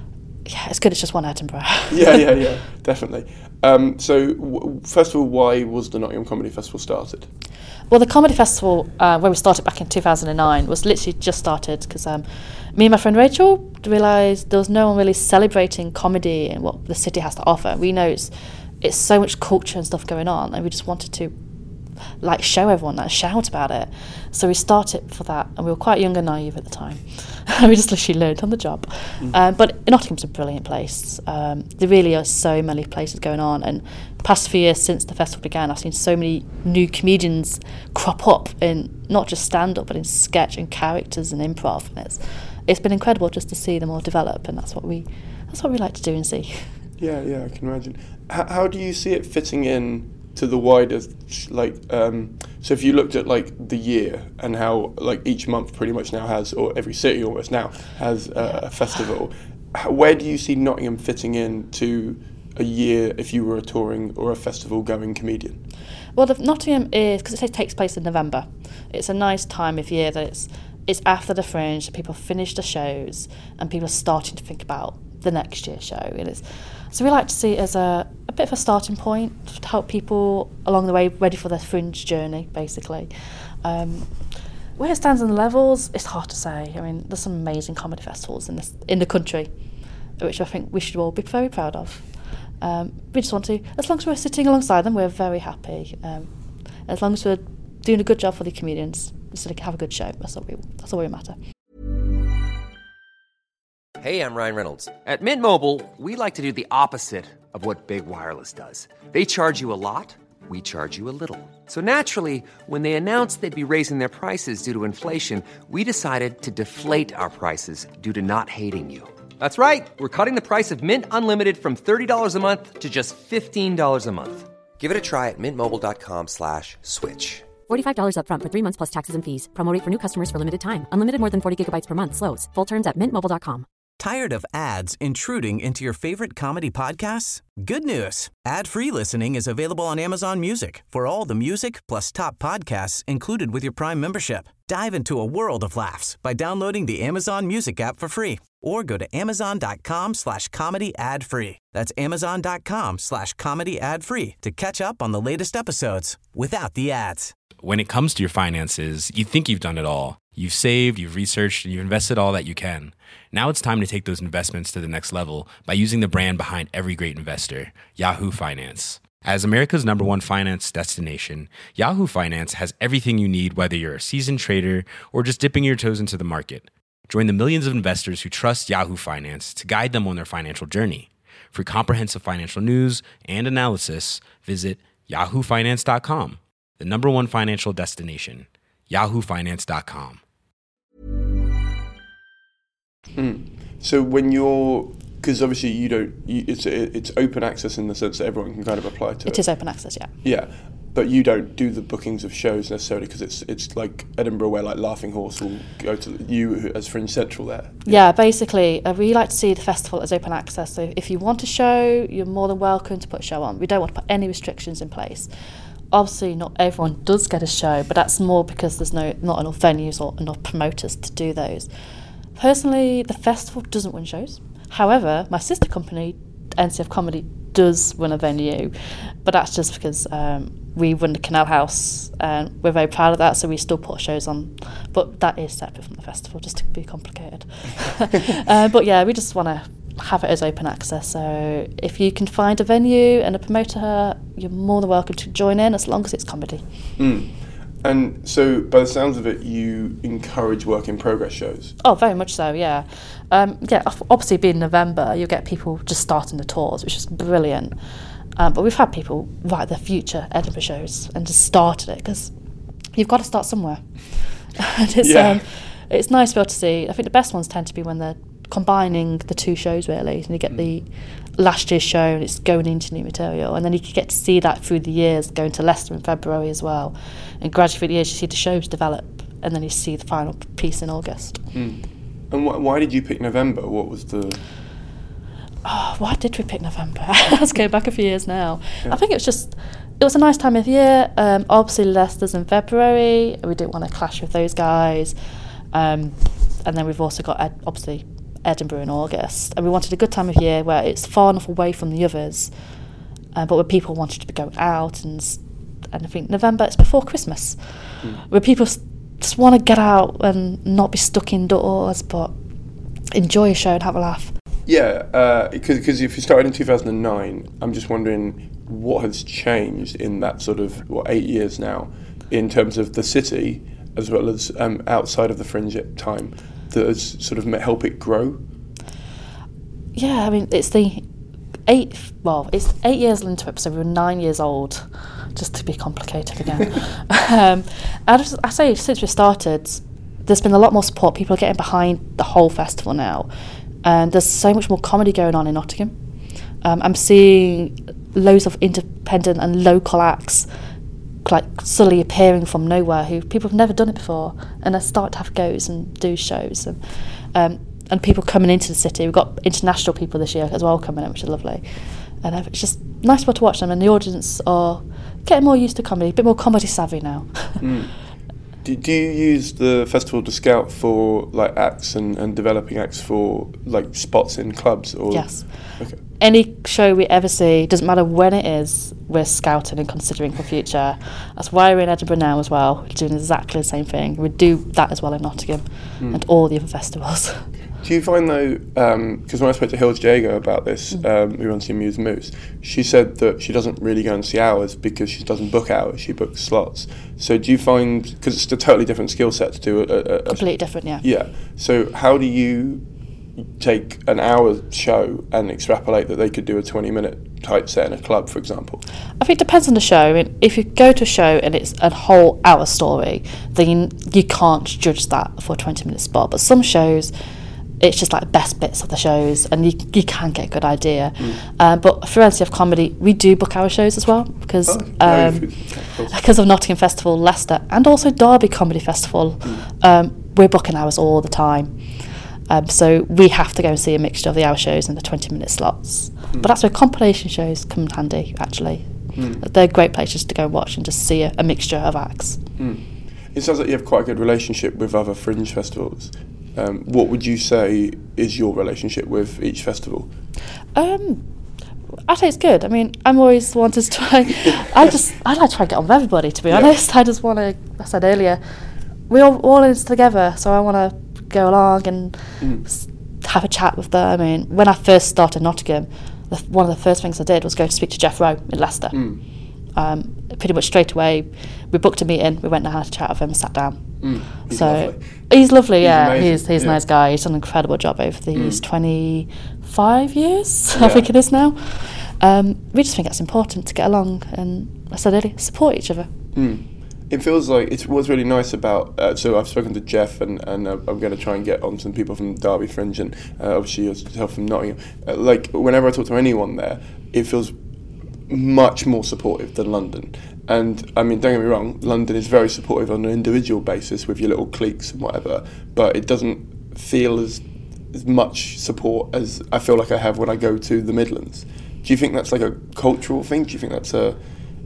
yeah, it's good. It's just one Edinburgh. yeah, yeah, yeah, definitely. Um, so, w- first of all, why was the Nottingham Comedy Festival started? Well, the Comedy Festival, uh, when we started back in two thousand nine, was literally just started because um, me and my friend Rachel realised there was no one really celebrating comedy and what the city has to offer. We know it's, it's so much culture and stuff going on, and we just wanted to like show everyone that and shout about it. So we started for that, and we were quite young and naive at the time. We just literally learned on the job. Mm. Um, but Nottingham's a brilliant place. Um, there really are so many places going on, and the past few years since the festival began, I've seen so many new comedians crop up in not just stand-up, but in sketch and characters and improv. And it's it's been incredible just to see them all develop, and that's what we that's what we like to do and see. Yeah, yeah, I can imagine. H- how do you see it fitting in to the wider, like, um, so if you looked at like the year and how like each month pretty much now has, or every city almost now has uh, a festival, how, where do you see Nottingham fitting in to a year if you were a touring or a festival going comedian? Well, the Nottingham is, because it takes place in November, it's a nice time of year that it's it's after the Fringe, people finish the shows and people are starting to think about the next year's show. And it's, so we like to see it as a, a bit of a starting point to help people along the way ready for their Fringe journey, basically. Um, where it stands on the levels, it's hard to say. I mean, there's some amazing comedy festivals in this in the country, which I think we should all be very proud of. Um, we just want to, as long as we're sitting alongside them, we're very happy. Um, as long as we're doing a good job for the comedians, so they can have a good show, that's all we, that's all we matter. Hey, I'm Ryan Reynolds. At Mint Mobile, we like to do the opposite of what Big Wireless does. They charge you a lot, we charge you a little. So naturally, when they announced they'd be raising their prices due to inflation, we decided to deflate our prices due to not hating you. That's right. We're cutting the price of Mint Unlimited from thirty dollars a month to just fifteen dollars a month. Give it a try at mintmobile.com slash switch. forty-five dollars up front for three months plus taxes and fees. Promo rate for new customers for limited time. Unlimited more than forty gigabytes per month. Slows full terms at mint mobile dot com. Tired of ads intruding into your favorite comedy podcasts? Good news. Ad-free listening is available on Amazon Music for all the music plus top podcasts included with your Prime membership. Dive into a world of laughs by downloading the Amazon Music app for free or go to amazon.com slash comedy ad free. That's amazon.com slash comedy ad free to catch up on the latest episodes without the ads. When it comes to your finances, you think you've done it all. You've saved, you've researched, and you've invested all that you can. Now it's time to take those investments to the next level by using the brand behind every great investor, Yahoo Finance. As America's number one finance destination, Yahoo Finance has everything you need, whether you're a seasoned trader or just dipping your toes into the market. Join the millions of investors who trust Yahoo Finance to guide them on their financial journey. For comprehensive financial news and analysis, visit yahoo finance dot com, the number one financial destination, yahoo finance dot com. Mm. So when you're, because obviously you don't, you, it's it's open access in the sense that everyone can kind of apply to it. It is open access, yeah. Yeah, but you don't do the bookings of shows necessarily because it's it's like Edinburgh where like Laughing Horse will go to you as Fringe Central there. Yeah, yeah basically, uh, we like to see the festival as open access. So if you want a show, you're more than welcome to put a show on. We don't want to put any restrictions in place. Obviously, not everyone does get a show, but that's more because there's no not enough venues or enough promoters to do those. Personally, the festival doesn't win shows. However, my sister company, N C F Comedy, does run a venue, but that's just because um, we run the Canal House and we're very proud of that, so we still put shows on. But that is separate from the festival, just to be complicated. uh, but yeah, we just want to have it as open access. So if you can find a venue and a promoter, you're more than welcome to join in, as long as it's comedy. Mm. And so, by the sounds of it, you encourage work in progress shows? Oh, very much so, yeah. Um, yeah, obviously being November, you'll get people just starting the tours, which is brilliant. Um, but we've had people write their future Edinburgh shows and just started it, because you've got to start somewhere. And it's, yeah. um, it's nice to be able to see. I think the best ones tend to be when they're combining the two shows, really, and you get mm. the last year's show and it's going into new material, and then you get to see that through the years, going to Leicester in February as well, and gradually through the years you see the shows develop, and then you see the final piece in August. Mm. And wh- why did you pick November? What was the... Oh, why did we pick November? Let's go back a few years now. Yeah. I think it was just, it was a nice time of year. Um, obviously Leicester's in February, we didn't want to clash with those guys, um, and then we've also got ed- obviously Edinburgh in August, and we wanted a good time of year where it's far enough away from the others, uh, but where people wanted to go out, and and I think November, it's before Christmas, mm. where people s- just want to get out and not be stuck indoors, but enjoy a show and have a laugh. Yeah, because uh, if you started in two thousand nine, I'm just wondering what has changed in that sort of, what, eight years now, in terms of the city, as well as um, outside of the Fringe at time, that has sort of help it grow? Yeah, I mean, it's the eight, well, it's eight years into it, so we were nine years old, just to be complicated again. um, I, just, I say, since we started, there's been a lot more support. People are getting behind the whole festival now, and there's so much more comedy going on in Nottingham. Um, I'm seeing loads of independent and local acts like suddenly appearing from nowhere, who people have never done it before, and they start to have goes and do shows, and um, and people coming into the city. We've got international people this year as well coming in, which is lovely, and uh, it's just nice to watch them, and the audience are getting more used to comedy, a bit more comedy savvy now. mm. do, do you use the festival to scout for like acts and, and developing acts for like spots in clubs? Or yes. Okay. Any show we ever see, doesn't matter when it is, we're scouting and considering for future. That's why we're in Edinburgh now as well, doing exactly the same thing. We do that as well in Nottingham mm. and all the other festivals. Do you find though, because um, when I spoke to Hills Jago about this, mm. um, who runs Muse Moose, she said that she doesn't really go and see hours because she doesn't book hours, she books slots. So do you find, because it's a totally different skill set to do a, a, a completely different, yeah. Yeah. So how do you take an hour show and extrapolate that they could do a twenty minute type set in a club, for example? I think it depends on the show. I mean, if you go to a show and it's a whole hour story, then you, you can't judge that for a twenty minute spot. But some shows, it's just like best bits of the shows, and you you can get a good idea. Mm. Um, but for N C F Comedy, we do book our shows as well, because oh, um, because of Nottingham Festival, Leicester, and also Derby Comedy Festival. Mm. Um, we're booking hours all the time. Um, so we have to go and see a mixture of the hour shows and the twenty minute slots. Mm. But that's where compilation shows come in handy, actually. Mm. They're great places to go and watch and just see a, a mixture of acts. Mm. It sounds like you have quite a good relationship with other Fringe festivals. Um, what would you say is your relationship with each festival? Um, I think it's good. I mean, I'm always wanted to try. I just, I like to try and get on with everybody, to be yeah. honest. I just want to, I said earlier, we're all, all in this together, so I want to go along and mm. have a chat with them. I mean, when I first started Nottingham, the, one of the first things I did was go to speak to Jeff Rowe in Leicester. Mm. Um, pretty much straight away, we booked a meeting, we went and had a chat with him and sat down. Mm. He's so lovely. He's lovely, he's yeah. Amazing. He's he's yeah. a nice guy. He's done an incredible job over these mm. twenty-five years, yeah. I think it is now. Um, we just think it's important to get along, and I said earlier, support each other. Mm. It feels like it's what's really nice about. Uh, so I've spoken to Jeff, and and uh, I'm going to try and get on some people from Derby Fringe, and uh, obviously yourself from Nottingham. Uh, like whenever I talk to anyone there, it feels much more supportive than London. And I mean, don't get me wrong, London is very supportive on an individual basis with your little cliques and whatever, but it doesn't feel as as much support as I feel like I have when I go to the Midlands. Do you think that's like a cultural thing? Do you think that's a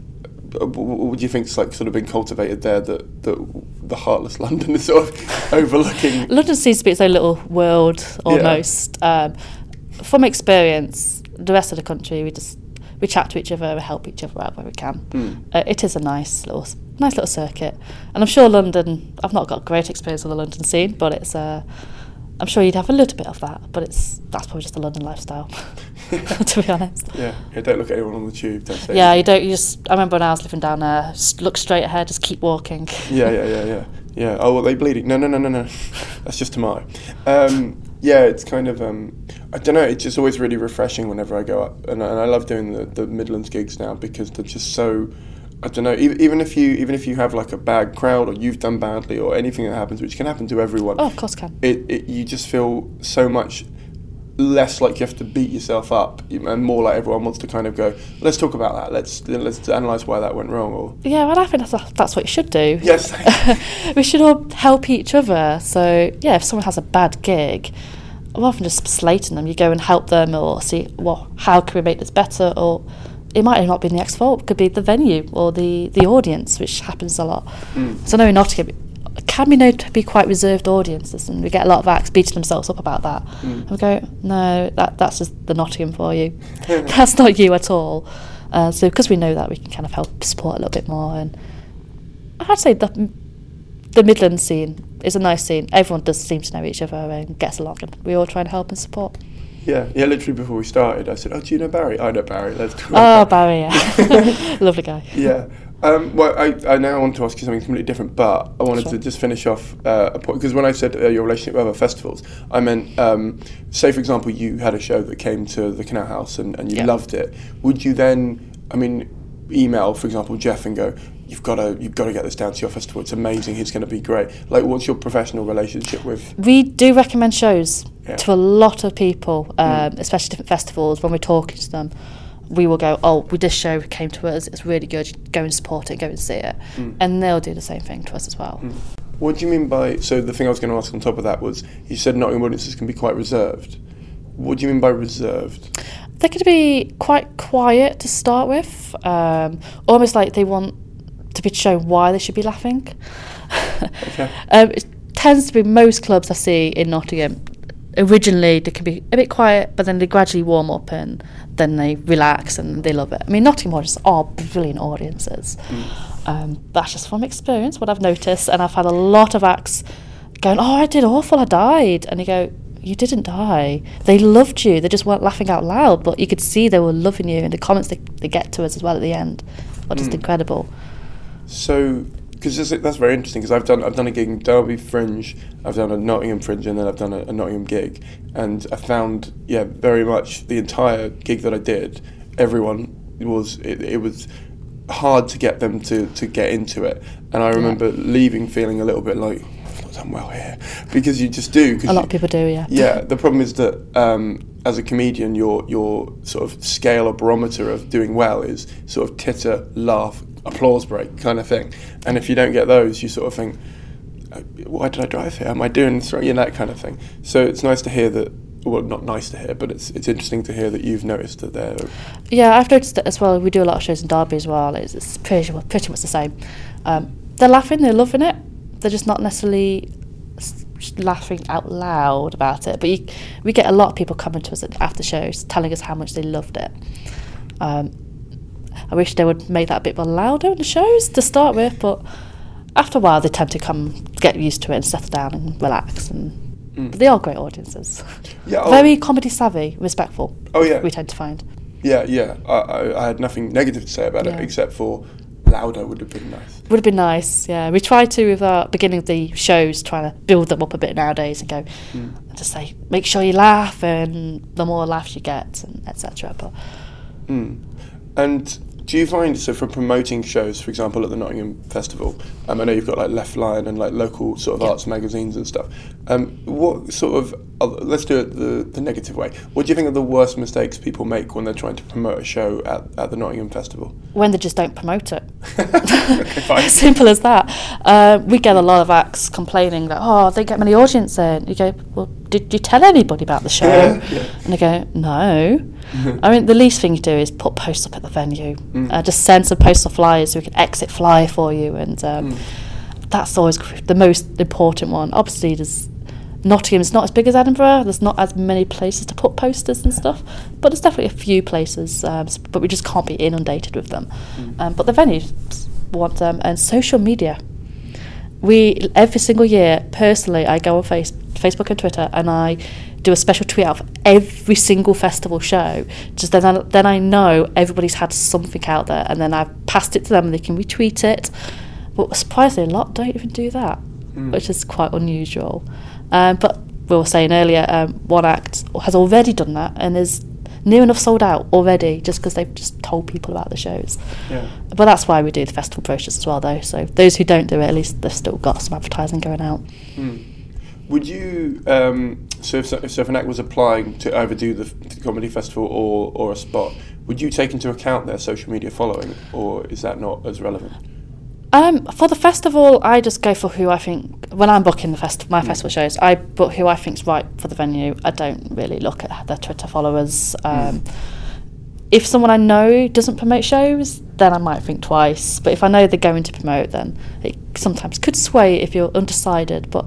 What do you think is like sort of been cultivated there that, that the heartless London is sort of overlooking? London seems to be its own little world almost. Yeah. Um, from experience, the rest of the country, we just we chat to each other, we help each other out where we can. Mm. Uh, it is a nice little nice little circuit, and I'm sure London. I've not got great experience with the London scene, but it's. Uh, I'm sure you'd have a little bit of that, but it's that's probably just the London lifestyle, to be honest. Yeah, yeah. Don't look at anyone on the tube. Don't say yeah, anything. you don't. You just. I remember when I was living down there. Just look straight ahead. Just keep walking. Yeah, yeah, yeah, yeah, yeah. Oh, are they bleeding? No, no, no, no, no. That's just tomato. Um, yeah, it's kind of. Um, I don't know. It's just always really refreshing whenever I go up, and, and I love doing the, the Midlands gigs now because they're just so. I don't know. Even, even if you even if you have like a bad crowd or you've done badly or anything that happens, which can happen to everyone. Oh, of course, can. It, it you just feel so much less like you have to beat yourself up, and more like everyone wants to kind of go, let's talk about that. Let's let's analyse why that went wrong. Or yeah, well, I think that's that's what you should do. Yes. We should all help each other. So yeah, if someone has a bad gig, rather than just slating them, you go and help them or see what well, how can we make this better, or it might not be the X fault. It could be the venue or the, the audience, which happens a lot. Mm. So I know in Nottingham, can be known to be quite reserved audiences, and we get a lot of acts beating themselves up about that. Mm. And we go, no, that that's just the Nottingham for you. That's not you at all. Uh, so because we know that, we can kind of help support a little bit more. And I'd say the the Midlands scene is a nice scene. Everyone does seem to know each other and gets along, and we all try and help and support. Yeah, yeah. Literally before we started, I said, "Oh, do you know Barry?" I know Barry. Let's talk Oh, about Barry, yeah, lovely guy. Yeah. Um, well, I, I now want to ask you something completely different, but I wanted Sure. to just finish off uh, a point, because when I said uh, your relationship with other festivals, I meant, um, say for example, you had a show that came to the Canal House and, and you Yeah. loved it. Would you then, I mean, email, for example, Jeff and go, you've got to you've got to get this down to your festival. It's amazing. He's going to be great. Like, what's your professional relationship with? We do recommend shows Yeah. to a lot of people, um, Mm. especially different festivals. When we're talking to them, we will go, oh, with this show came to us, it's really good, go and support it, go and see it. Mm. And they'll do the same thing to us as well. Mm. What do you mean by, so the thing I was going to ask on top of that was, you said Nottingham audiences can be quite reserved. What do you mean by reserved? They're going to be quite quiet to start with, um, almost like they want to be shown why they should be laughing. Okay. um, it tends to be most clubs I see in Nottingham, originally they can be a bit quiet, but then they gradually warm up and then they relax and they love it. I mean, Nottingham audiences are brilliant audiences. Mm. Um, that's just from experience, what I've noticed, and I've had a lot of acts going, oh, I did awful, I died. And you go, you didn't die. They loved you. They just weren't laughing out loud, but you could see they were loving you, and the comments they, they get to us as well at the end are just Mm. incredible. So, because that's very interesting, because I've done I've done a gig in Derby Fringe, I've done a Nottingham Fringe, and then I've done a, a Nottingham gig, and I found, yeah, very much the entire gig that I did, everyone was it, it was hard to get them to, to get into it, and I remember yeah. leaving feeling a little bit like, I've not done well here, because you just do. Cause a lot you, of people do, yeah. Yeah, the problem is that um, as a comedian, your your sort of scale or barometer of doing well is sort of titter, laugh, applause break kind of thing, and if you don't get those, you sort of think, why did I drive here? Am I doing three? You know, that kind of thing. So it's nice to hear that. Well, not nice to hear, but it's it's interesting to hear that you've noticed that they're. Yeah, I've noticed that as well. We do a lot of shows in Derby as well. It's, it's pretty pretty much the same. Um, they're laughing, they're loving it. They're just not necessarily s- laughing out loud about it. But you, we get a lot of people coming to us at after shows telling us how much they loved it. Um, I wish they would make that a bit more louder in the shows to start with, but after a while they tend to come get used to it and settle down and relax. And mm. but they are great audiences. Yeah, very comedy savvy, respectful. Oh yeah, we tend to find. Yeah, yeah. I, I, I had nothing negative to say about yeah. it except for louder would have been nice. Would have been nice. Yeah, we try to with our beginning of the shows, trying to build them up a bit nowadays and go mm. and just say make sure you laugh, and the more laughs you get, and et cetera. But mm. and. Do you find, so for promoting shows, for example, at the Nottingham Festival, um, I know you've got like Left Lion and like local sort of yeah. arts magazines and stuff. Um, what sort of, uh, let's do it the, the negative way. What do you think are the worst mistakes people make when they're trying to promote a show at, at the Nottingham Festival? When they just don't promote it. Okay, fine. Simple as that. Uh, we get a lot of acts complaining that, oh, they get many audience in. You go, well, did you tell anybody about the show? Yeah, yeah. And they go, no. I mean, the least thing you do is put posts up at the venue. Mm. Uh, just send some postal flyers so we can exit flyer for you, and um, mm. that's always the most important one. Obviously, there's Nottingham's not as big as Edinburgh. There's not as many places to put posters and stuff, but there's definitely a few places. Um, but we just can't be inundated with them. Mm. Um, but the venues want them, and social media. We every single year, personally, I go on face, Facebook and Twitter, and I do a special tweet out for every single festival show. Just then, I, then I know everybody's had something out there, and then I've passed it to them, and they can retweet it. But surprisingly, a lot don't even do that, mm. which is quite unusual. Um, but we were saying earlier, um, one act has already done that and is near enough sold out already, just because they've just told people about the shows. Yeah. But that's why we do the festival brochures as well, though. So those who don't do it, at least they've still got some advertising going out. Mm. Would you, um, so if, if, so if an act was applying to either do the, the comedy festival or, or a spot, would you take into account their social media following, or is that not as relevant? Um, for the festival, I just go for who I think, when I'm booking the fest, my mm. festival shows, I book who I think's right for the venue. I don't really look at their Twitter followers. Um, mm. If someone I know doesn't promote shows, then I might think twice. But if I know they're going to promote, then it sometimes could sway if you're undecided. But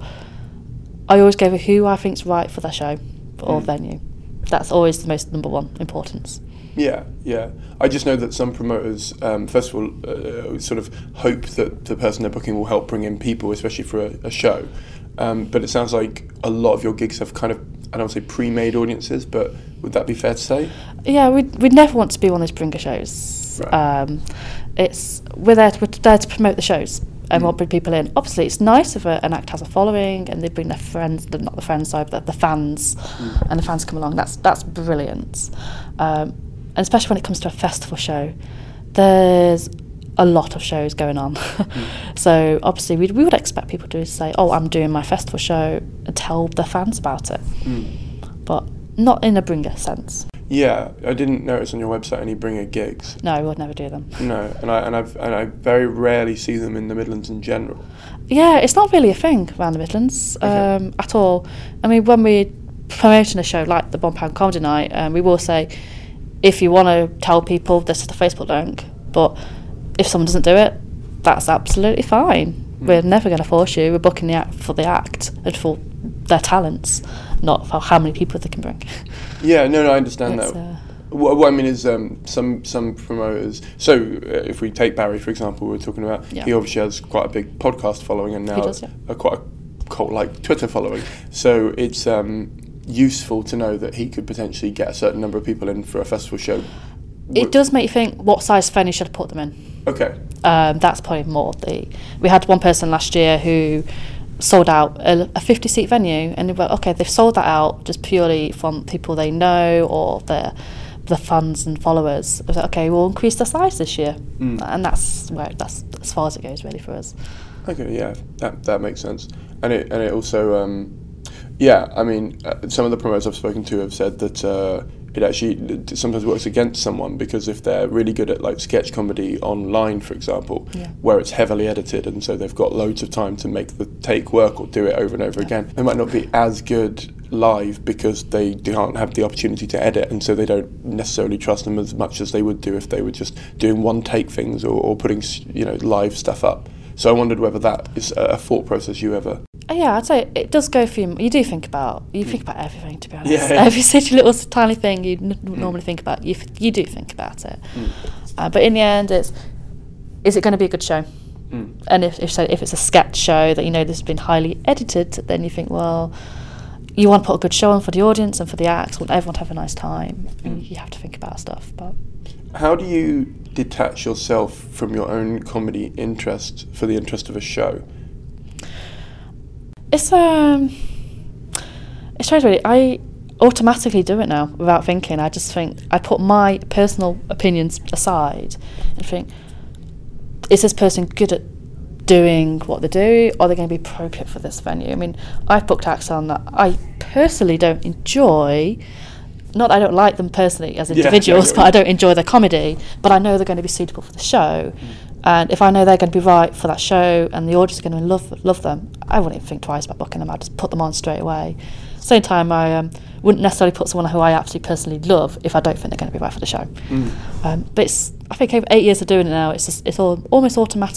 I always go for who I think's right for their show or mm. venue. That's always the most number one importance. Yeah, yeah. I just know that some promoters, um, first of all, uh, sort of hope that the person they're booking will help bring in people, especially for a, a show. Um, but it sounds like a lot of your gigs have kind of, I don't want to say pre-made audiences, but would that be fair to say? Yeah, we'd, we'd never want to be one of those bringer shows. Right. Um, it's we're there, to, we're there to promote the shows and mm. we'll bring people in. Obviously, it's nice if a, an act has a following and they bring their friends, not the friends, sorry, but the fans, mm. and the fans come along. That's, that's brilliant. Um, And especially when it comes to a festival show, there's a lot of shows going on. mm. So obviously we we would expect people to say, oh, I'm doing my festival show, and tell their fans about it. Mm. But not in a bringer sense. Yeah, I didn't notice on your website any bringer gigs. No, we would never do them. No, and I and I've and I very rarely see them in the Midlands in general. Yeah, it's not really a thing around the Midlands okay. um, at all. I mean, when we're promoting a show like the One Pound Comedy Night, um, we will say, if you want to tell people, this is the Facebook link, but if someone doesn't do it, that's absolutely fine. Mm. We're never going to force you. We're booking the act for the act and for their talents, not for how many people they can bring. Yeah, no, no, I understand it's, that. Uh, what, what I mean is um, some some promoters, so uh, if we take Barry, for example, we were talking about, yeah. he obviously has quite a big podcast following and now does, yeah. a, quite a cult-like Twitter following. So it's... Um, useful to know that he could potentially get a certain number of people in for a festival show. It does make you think, what size venue should I put them in? Okay. Um, that's probably more the... We had one person last year who sold out a, a fifty-seat venue, and they were, okay, they've sold that out just purely from people they know or their the fans and followers. I was like, okay, we'll increase the size this year. Mm. And that's where that's as far as it goes, really, for us. Okay, yeah, that that makes sense. And it, and it also... Um, Yeah, I mean, uh, some of the promoters I've spoken to have said that uh, it actually it sometimes works against someone, because if they're really good at like sketch comedy online, for example, yeah. where it's heavily edited and so they've got loads of time to make the take work or do it over and over yeah. again, they might not be as good live because they can't have the opportunity to edit, and so they don't necessarily trust them as much as they would do if they were just doing one take things or, or putting, you know, live stuff up. So I wondered whether that is a thought process you ever... Yeah, I'd say it does go through... You do think about... You think about everything, to be honest. Yeah, yeah. Every such little tiny thing you n- mm. normally think about, you you do think about it. Mm. Uh, but in the end, it's... Is it going to be a good show? Mm. And if if, so, if it's a sketch show that you know this has been highly edited, then you think, well, you want to put a good show on for the audience and for the acts, want everyone to have a nice time. Mm. You have to think about stuff, but... How do you detach yourself from your own comedy interest for the interest of a show? It's um, it's strange really. I automatically do it now without thinking. I just think I put my personal opinions aside and think, is this person good at doing what they do? Are they going to be appropriate for this venue? I mean, I've booked acts on that I personally don't enjoy. Not that I don't like them personally as individuals, yeah, yeah, yeah. but I don't enjoy their comedy. But I know they're going to be suitable for the show. Mm. And if I know they're going to be right for that show and the audience is going to love love them, I wouldn't even think twice about booking them. I'd just put them on straight away. Same time, I um, wouldn't necessarily put someone who I absolutely personally love if I don't think they're going to be right for the show. Mm. Um, but it's, I think over eight years of doing it now, it's just, it's all almost automatic.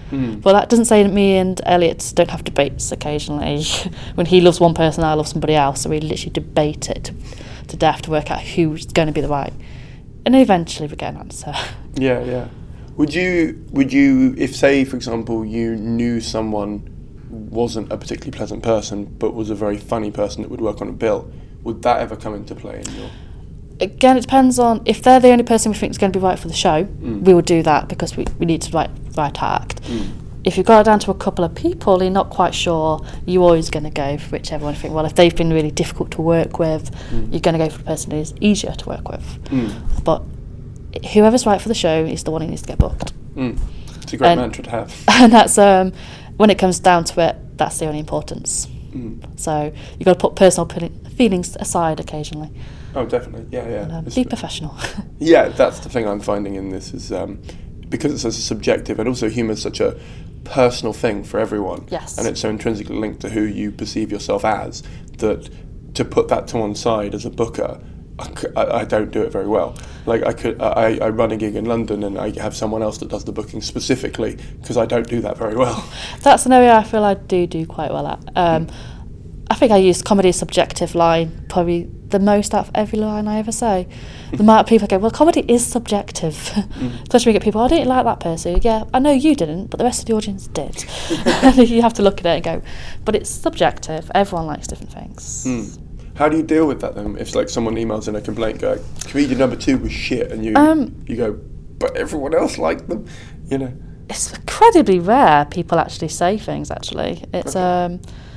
Mm. But that doesn't say that me and Elliot don't have debates occasionally. When he loves one person, I love somebody else, so we literally debate it to, to death to work out who's going to be the right. And eventually we get an answer. Yeah, yeah. Would you, would you, if say, for example, you knew someone wasn't a particularly pleasant person, but was a very funny person that would work on a bill, would that ever come into play in your... Again, it depends on, if they're the only person we think is going to be right for the show, Mm. we would do that because we, we need to write right act. Mm. If you've got it down to a couple of people, you're not quite sure, you're always going to go for whichever one you think, well, if they've been really difficult to work with, Mm. you're going to go for the person who's easier to work with. Mm. But whoever's right for the show is the one who needs to get booked. Mm. It's a great And- mantra to have. And that's, um, when it comes down to it, that's the only importance. Mm. So you've got to put personal pe- feelings aside occasionally. Oh, definitely. Yeah, yeah. And, um, It's- be professional. Yeah, that's the thing I'm finding in this is um, because it's so subjective, and also humour is such a personal thing for everyone. Yes. And it's so intrinsically linked to who you perceive yourself as that to put that to one side as a booker, I, c- I- I don't do it very well. Like I could, I, I run a gig in London and I have someone else that does the booking specifically because I don't do that very well. That's an area I feel I do do quite well at. Um, I think I use comedy as subjective line probably the most out of every line I ever say. The amount of people go, well, comedy is subjective. Mm. Especially when you get people, I didn't like that person. Yeah, I know you didn't, but the rest of the audience did. You have to look at it and go, but it's subjective. Everyone likes different things. Mm. How do you deal with that then? If like someone emails in a complaint going, comedian number two was shit, and you Um, you go, but everyone else liked them, you know? It's incredibly rare people actually say things, actually. It's, Okay. um,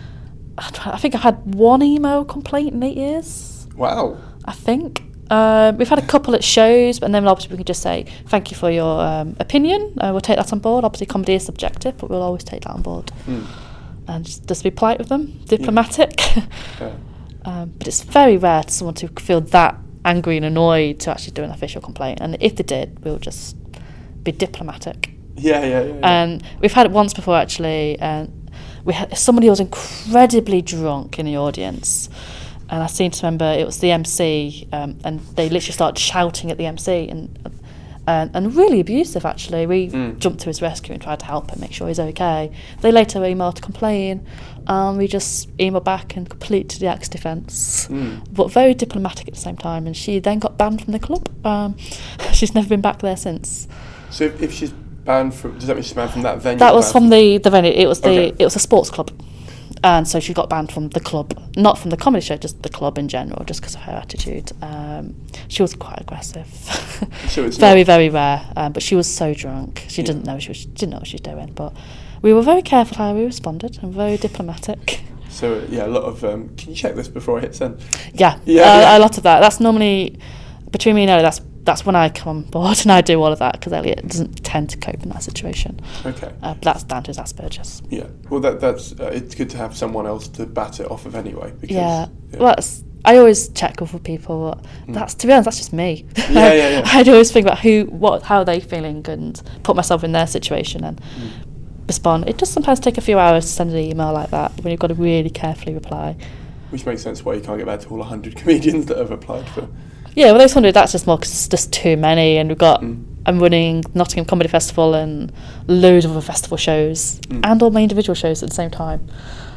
I try- I think I've had one email complaint in eight years. Wow. I think. Um, we've had a couple at shows, but then obviously we can just say, thank you for your um, opinion. Uh, we'll take that on board. Obviously, comedy is subjective, but we'll always take that on board. Mm. And just, just be polite with them, diplomatic. Yeah. um, but it's very rare to someone to feel that angry and annoyed to actually do an official complaint. And if they did, we'll just be diplomatic. Yeah, yeah, yeah. yeah. And we've had it once before, actually, and we had somebody who was incredibly drunk in the audience. And I seem to remember it was the M C, um, and they literally started shouting at the M C and and, and really abusive, actually. We Mm. jumped to his rescue and tried to help him, make sure he's okay. They later emailed to complain, and we just emailed back and completed the act's defence. Mm. But very diplomatic at the same time, and she then got banned from the club. Um, she's never been back there since. So if, if she's banned from, does that mean she's banned from that venue? That or was banned from the, the venue. It was the Okay. it was a sports club, and so she got banned from the club, not from the comedy show, just the club in general, just because of her attitude. Um, she was quite aggressive. So it's very not- very rare, um, but she was so drunk she Yeah. didn't know she was she didn't know what she was doing. But we were very careful how we responded and very diplomatic. So yeah, a lot of. Um, can you check this before I hit send? Yeah, Yeah, uh, yeah. a lot of that. That's normally between me and Elliot. That's that's when I come on board and I do all of that because Elliot doesn't tend to cope in that situation. Okay. Uh, but that's down to his Asperger's. Yeah. Well, that that's uh, it's good to have someone else to bat it off of anyway. Because, Yeah, well, that's, I always check with people. But that's to be honest, that's just me. Mm. Yeah, yeah, yeah. I'd always think about who, what, how are they feeling, and put myself in their situation and Mm. respond. It does sometimes take a few hours to send an email like that when you've got to really carefully reply. Which makes sense why you can't get back to all one hundred comedians that have applied for. Yeah, well, those hundred, that's just more because it's just too many, and we've got. Mm. I'm running Nottingham Comedy Festival and loads of other festival shows Mm. and all my individual shows at the same time.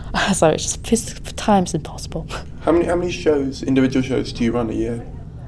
So it's just phys- time's impossible. How many how many shows, individual shows, do you run a year?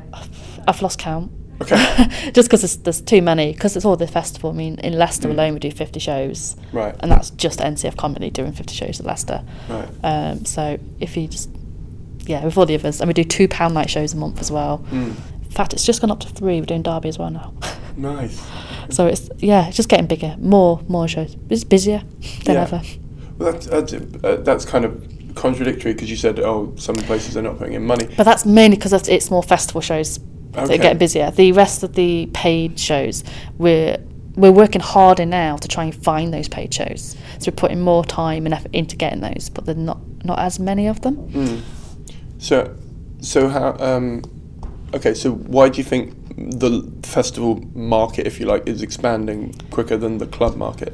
I've lost count. Okay. Just because there's too many, because it's all the festival. I mean, in Leicester Mm. alone, we do fifty shows, Right. and that's just N C F Comedy doing fifty shows at Leicester. Right. Um, so if you just, yeah, with all the others, and we do two pound night shows a month as well. Mm. In fact, it's just gone up to three. We're doing Derby as well now. Nice. So it's yeah, it's just getting bigger, more more shows. It's busier than Yeah. ever. Well, that's that's, uh, that's kind of contradictory because you said, oh, some places are not putting in money. But that's mainly because it's more festival shows that Okay. are getting busier. The rest of the paid shows, we're we're working harder now to try and find those paid shows. So we're putting more time and effort into getting those, but there're not not as many of them. Mm. So, so how? Um, okay, so why do you think the festival market, if you like, is expanding quicker than the club market?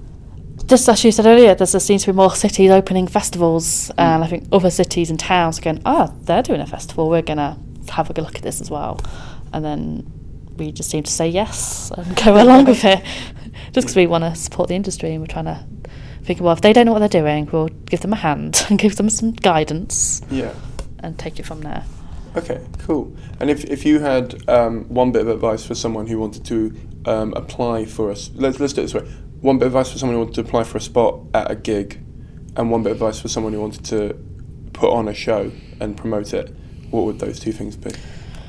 Just as you said earlier, there seems to be more cities opening festivals, and I think other cities and towns are going, ah, they're doing a festival, we're going to have a good look at this as well. And then we just seem to say yes and go along with it. Just because we want to support the industry and we're trying to think, well, if they don't know what they're doing, we'll give them a hand and give them some guidance. Yeah. And take it from there. Okay, cool. And if if you had um, one bit of advice for someone who wanted to um, apply for us, let's let's do it this way. One bit of advice for someone who wanted to apply for a spot at a gig, and one bit of advice for someone who wanted to put on a show and promote it. What would those two things be?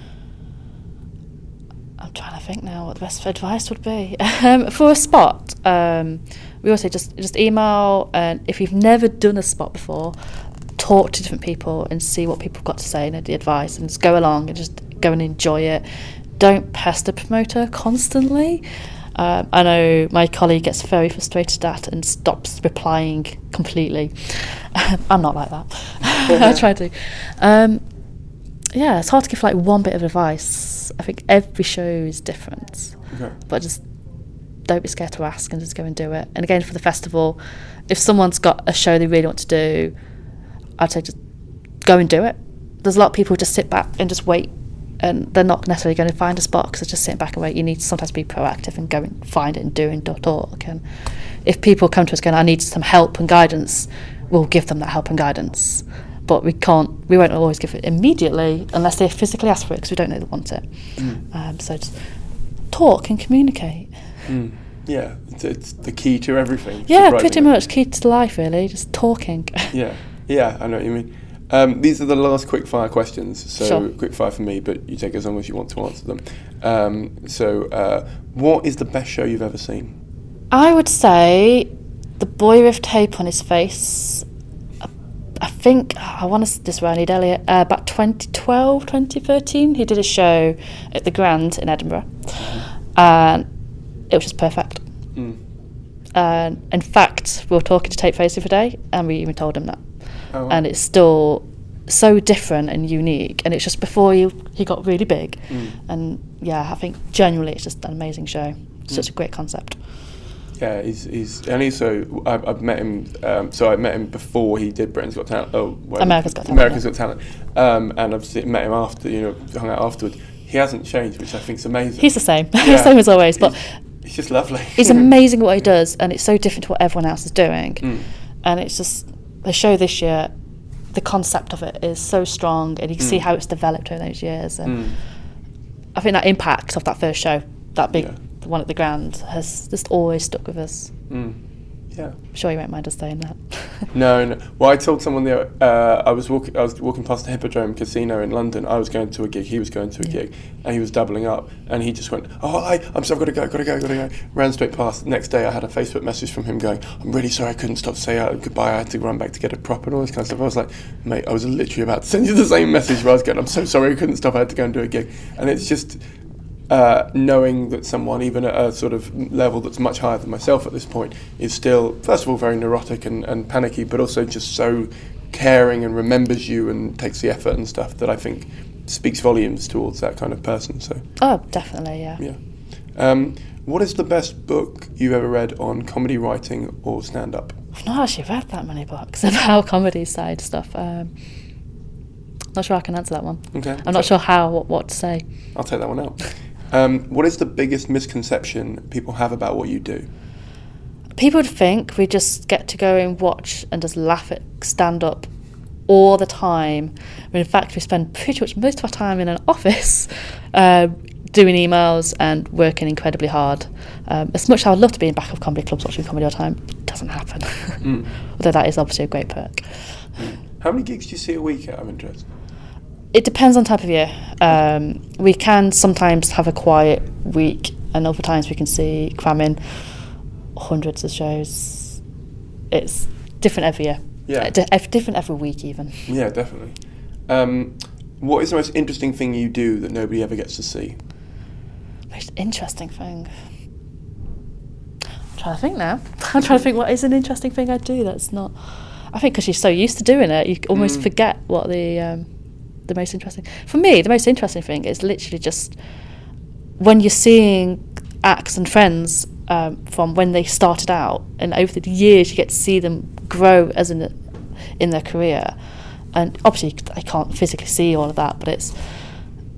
I'm trying to think now what the best advice would be. um, for a spot, um, we always say just just email, and if you've never done a spot before, talk to different people and see what people have got to say and the advice, and just go along and just go and enjoy it. Don't pester promoter constantly. Um, I know my colleague gets very frustrated at and stops replying completely. I'm not like that. I try to. Um, yeah, it's hard to give like one bit of advice. I think every show is different. Okay. But just don't be scared to ask and just go and do it. And again, for the festival, if someone's got a show they really want to do, I'd say just go and do it. There's a lot of people who just sit back and just wait, and they're not necessarily going to find a spot because they're just sitting back and wait. You need to sometimes be proactive and go and find it and do and talk. And if people come to us going, I need some help and guidance, we'll give them that help and guidance. But we can't, we won't always give it immediately unless they physically ask for it because we don't know they want it. Mm. Um, so just talk and communicate. Mm. Yeah, it's, it's the key to everything. Yeah, pretty much key to life really, just talking. Yeah. Yeah, I know what you mean. Um, these are the last quick-fire questions, so sure. quick-fire for me, but you take as long as you want to answer them. Um, so, uh, what is the best show you've ever seen? I would say The Boy with Tape on His Face. I think, I want to this right, I need Elliot, uh, about twenty twelve, twenty thirteen, he did a show at the Grand in Edinburgh, mm-hmm. and it was just perfect. Mm. And in fact, we were talking to Tape Face the other day, and we even told him that. Oh, wow. And it's still so different and unique, and it's just before he, he got really big. Mm. And yeah, I think genuinely it's just an amazing show. It's mm. such a great concept. Yeah, he's he's and he's so I've, I've met him. Um, so I met him before he did Britain's Got Talent. Oh, well, America's Got Talent. America's Got Talent. Um, and I've met him after, you know, hung out afterwards. He hasn't changed, which I think is amazing. He's the same, yeah. same as always. But he's, he's just lovely. He's amazing at what he does, and it's so different to what everyone else is doing. Mm. And it's just the show this year. The concept of it is so strong, and you can mm. see how it's developed over those years. And mm. I think that impact of that first show, that big yeah. the one at the Grand, has just always stuck with us. Mm. Yeah, I'm sure you won't mind us saying that. no, no. Well, I told someone the uh, I was walking. I was walking past the Hippodrome Casino in London. I was going to a gig. He was going to a yeah. gig, and he was doubling up. And he just went, "Oh, I, I'm sorry, I've got to go, got to go, got to go." Ran straight past. The next day, I had a Facebook message from him going, "I'm really sorry, I couldn't stop to say uh, goodbye. I had to run back to get a prop and all this kind of stuff." I was like, "Mate, I was literally about to send you the same message where I was going, I'm so sorry, I couldn't stop. I had to go and do a gig." And it's just. Uh, knowing that someone, even at a sort of level that's much higher than myself at this point, is still, first of all, very neurotic and, and panicky, but also just so caring and remembers you and takes the effort and stuff, that I think speaks volumes towards that kind of person. So. Oh, definitely, yeah. Yeah. Um, what is the best book you've ever read on comedy writing or stand-up? I've not actually read that many books about comedy side stuff. Um, not sure I can answer that one. Okay. I'm not sure how, what, what to say. I'll take that one out. Um, what is the biggest misconception people have about what you do? People would think we just get to go and watch and just laugh at stand-up all the time. When in fact, we spend pretty much most of our time in an office uh, doing emails and working incredibly hard. Um, as much as I would love to be in back of comedy clubs watching comedy all the time, it doesn't happen. Mm. Although that is obviously a great perk. Mm. How many gigs do you see a week out of interest? It depends on type of year. Um, we can sometimes have a quiet week, and other times we can see cramming hundreds of shows. It's different every year. Yeah. D- different every week even. Yeah, definitely. Um, what is the most interesting thing you do that nobody ever gets to see? Most interesting thing? I'm trying to think now. I'm trying to think what is an interesting thing I do that's not... I think because you're so used to doing it, you almost mm. forget what the... Um, the most interesting for me the most interesting thing is literally just when you're seeing acts and friends um, from when they started out, and over the years you get to see them grow as in in their career. And obviously I can't physically see all of that, but it's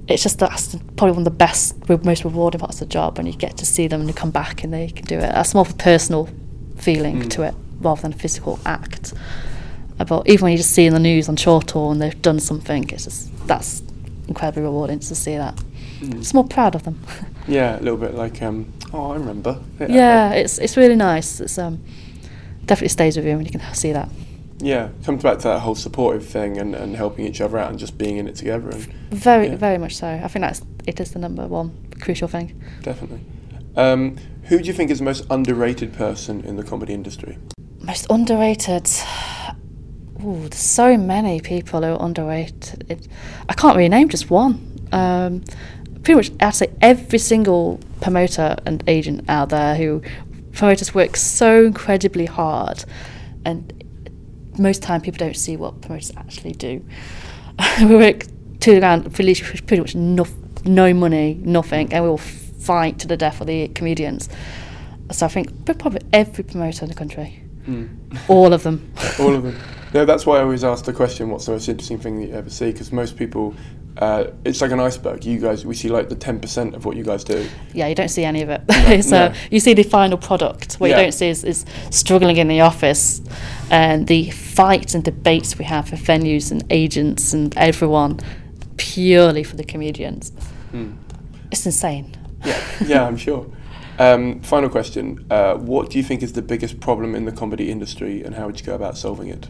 it's just that's probably one of the best, most rewarding parts of the job, when you get to see them and they come back and they can do it. That's more of a personal feeling mm. to it rather than a physical act. But even when you just see in the news on Shore Tour and they've done something, it's just, that's incredibly rewarding to see that. Mm. Just more proud of them. Yeah, a little bit like, um, oh, I remember. Yeah, yeah it's it's really nice. It's um definitely stays with you when you can see that. Yeah, comes back to that whole supportive thing and, and helping each other out and just being in it together. And very, yeah. very much so. I think that's it is the number one crucial thing. Definitely. Um, who do you think is the most underrated person in the comedy industry? Most underrated? Ooh, there's so many people who are underrated. It, I can't really name just one. Um, pretty much, I'd say every single promoter and agent out there who promoters work so incredibly hard, and most time people don't see what promoters actually do. We work to the ground for pretty much no, no money, nothing, and we will fight to the death for the comedians. So I think probably every promoter in the country, mm. all of them. All of them. No, that's why I always ask the question, what's the most interesting thing that you ever see? Because most people, uh, it's like an iceberg. You guys, we see like the ten percent of what you guys do. Yeah, you don't see any of it. No, so no. You see the final product. What yeah. you don't see is, is struggling in the office and the fights and debates we have for venues and agents and everyone purely for the comedians. Mm. It's insane. Yeah, yeah, I'm sure. Um, final question. Uh, what do you think is the biggest problem in the comedy industry and how would you go about solving it?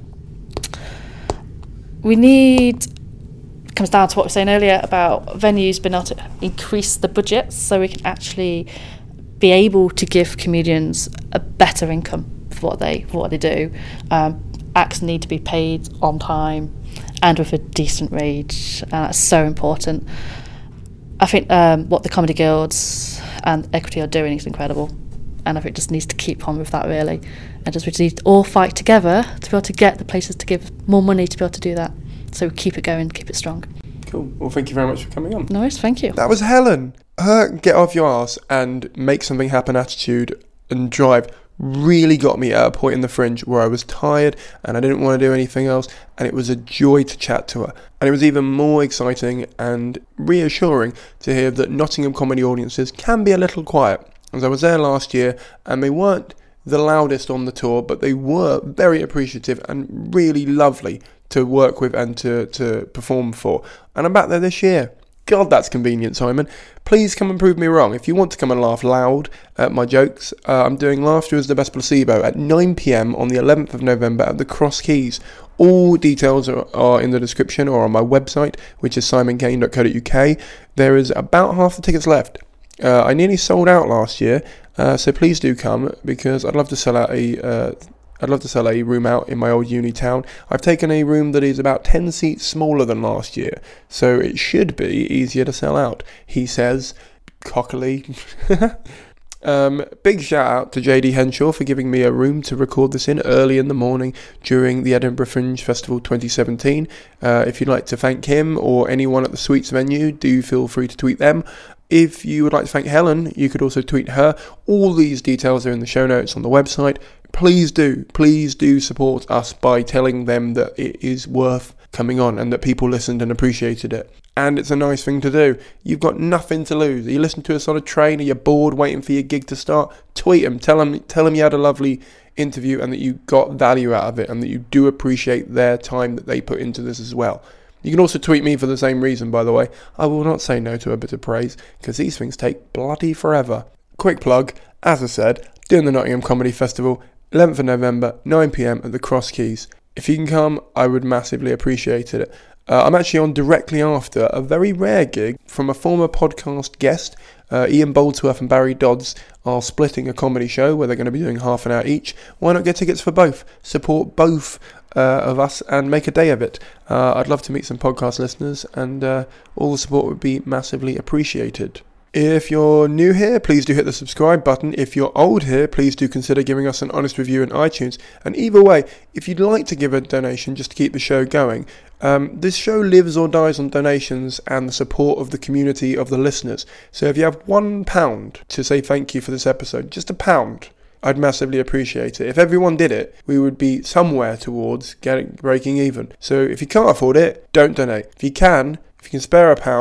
We need, it comes down to what we were saying earlier about venues being able to increase the budgets so we can actually be able to give comedians a better income for what they for what they do. Um, acts need to be paid on time and with a decent wage, and that's so important. I think um, what the Comedy Guilds and Equity are doing is incredible, and I think it just needs to keep on with that really, and just we just need to all fight together to be able to get the places to give more money to be able to do that, so keep it going, keep it strong. Cool. Well, thank you very much for coming on. No worries, thank you. That was Helen. Her get off your arse and make something happen attitude and drive really got me at a point in the Fringe where I was tired and I didn't want to do anything else, and it was a joy to chat to her. And it was even more exciting and reassuring to hear that Nottingham comedy audiences can be a little quiet, as I was there last year and they weren't the loudest on the tour, but they were very appreciative and really lovely to work with and to, to perform for. And I'm back there this year. God, that's convenient, Simon. Please come and prove me wrong. If you want to come and laugh loud at my jokes, uh, I'm doing Laughter is the Best Placebo at nine p.m. on the eleventh of November at the Cross Keys. All details are, are in the description or on my website, which is simon kane dot co dot uk. There is about half the tickets left. Uh, I nearly sold out last year, uh, so please do come, because I'd love to sell out a... Uh, I'd love to sell a room out in my old uni town. I've taken a room that is about ten seats smaller than last year, so it should be easier to sell out, he says, cockily. um, big shout out to J D Henshaw for giving me a room to record this in early in the morning during the Edinburgh Fringe Festival twenty seventeen. Uh, if you'd like to thank him or anyone at the Sweets venue, do feel free to tweet them. If you would like to thank Helen, you could also tweet her. All these details are in the show notes on the website. Please do, please do support us by telling them that it is worth coming on and that people listened and appreciated it. And it's a nice thing to do. You've got nothing to lose. Are you listening to us on a train? Are you bored waiting for your gig to start? Tweet them. Tell them, tell them you had a lovely interview and that you got value out of it and that you do appreciate their time that they put into this as well. You can also tweet me for the same reason, by the way. I will not say no to a bit of praise, because these things take bloody forever. Quick plug, as I said, doing the Nottingham Comedy Festival, eleventh of November, nine p.m. at the Cross Keys. If you can come, I would massively appreciate it. Uh, I'm actually on directly after a very rare gig from a former podcast guest. Uh, Ian Boldsworth and Barry Dodds are splitting a comedy show where they're going to be doing half an hour each. Why not get tickets for both? Support both uh, of us and make a day of it. Uh, I'd love to meet some podcast listeners, and uh, all the support would be massively appreciated. If you're new here, please do hit the subscribe button. If you're old here, please do consider giving us an honest review in iTunes. And either way, if you'd like to give a donation just to keep the show going, um, this show lives or dies on donations and the support of the community of the listeners. So if you have one pound to say thank you for this episode, just a pound, I'd massively appreciate it. If everyone did it, we would be somewhere towards getting breaking even. So if you can't afford it, don't donate. If you can, if you can spare a pound,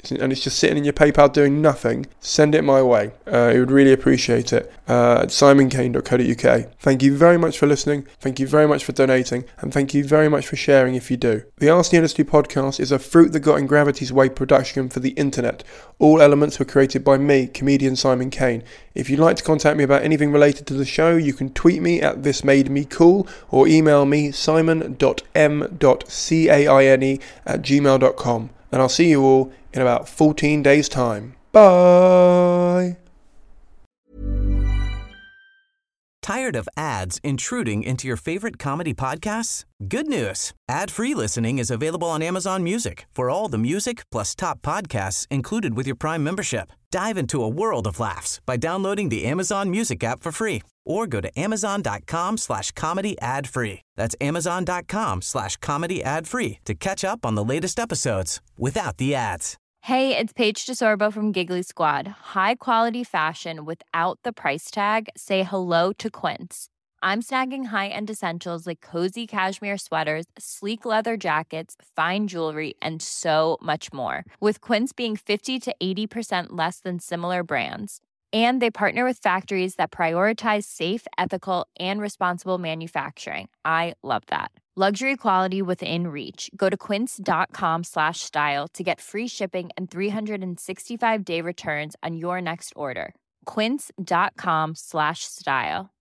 and it's just sitting in your PayPal doing nothing, send it my way. Uh, I would really appreciate it. Uh, at simon kane dot co dot U K. Thank you very much for listening. Thank you very much for donating. And thank you very much for sharing if you do. The Ask the Industry podcast is a Fruit That Got in Gravity's Way production for the internet. All elements were created by me, comedian Simon Kane. If you'd like to contact me about anything related to the show, you can tweet me at This Made Me Cool or email me simon dot m dot caine at gmail dot com. And I'll see you all in about fourteen days' time. Bye! Tired of ads intruding into your favorite comedy podcasts? Good news. Ad-free listening is available on Amazon Music for all the music plus top podcasts included with your Prime membership. Dive into a world of laughs by downloading the Amazon Music app for free or go to amazon.com slash comedy ad free. That's amazon.com slash comedy ad free to catch up on the latest episodes without the ads. Hey, it's Paige DeSorbo from Giggly Squad. High quality fashion without the price tag. Say hello to Quince. I'm snagging high-end essentials like cozy cashmere sweaters, sleek leather jackets, fine jewelry, and so much more. With Quince being fifty to eighty percent less than similar brands. And they partner with factories that prioritize safe, ethical, and responsible manufacturing. I love that. Luxury quality within reach. Go to quince.com slash style to get free shipping and three sixty-five day returns on your next order. Quince.com slash style.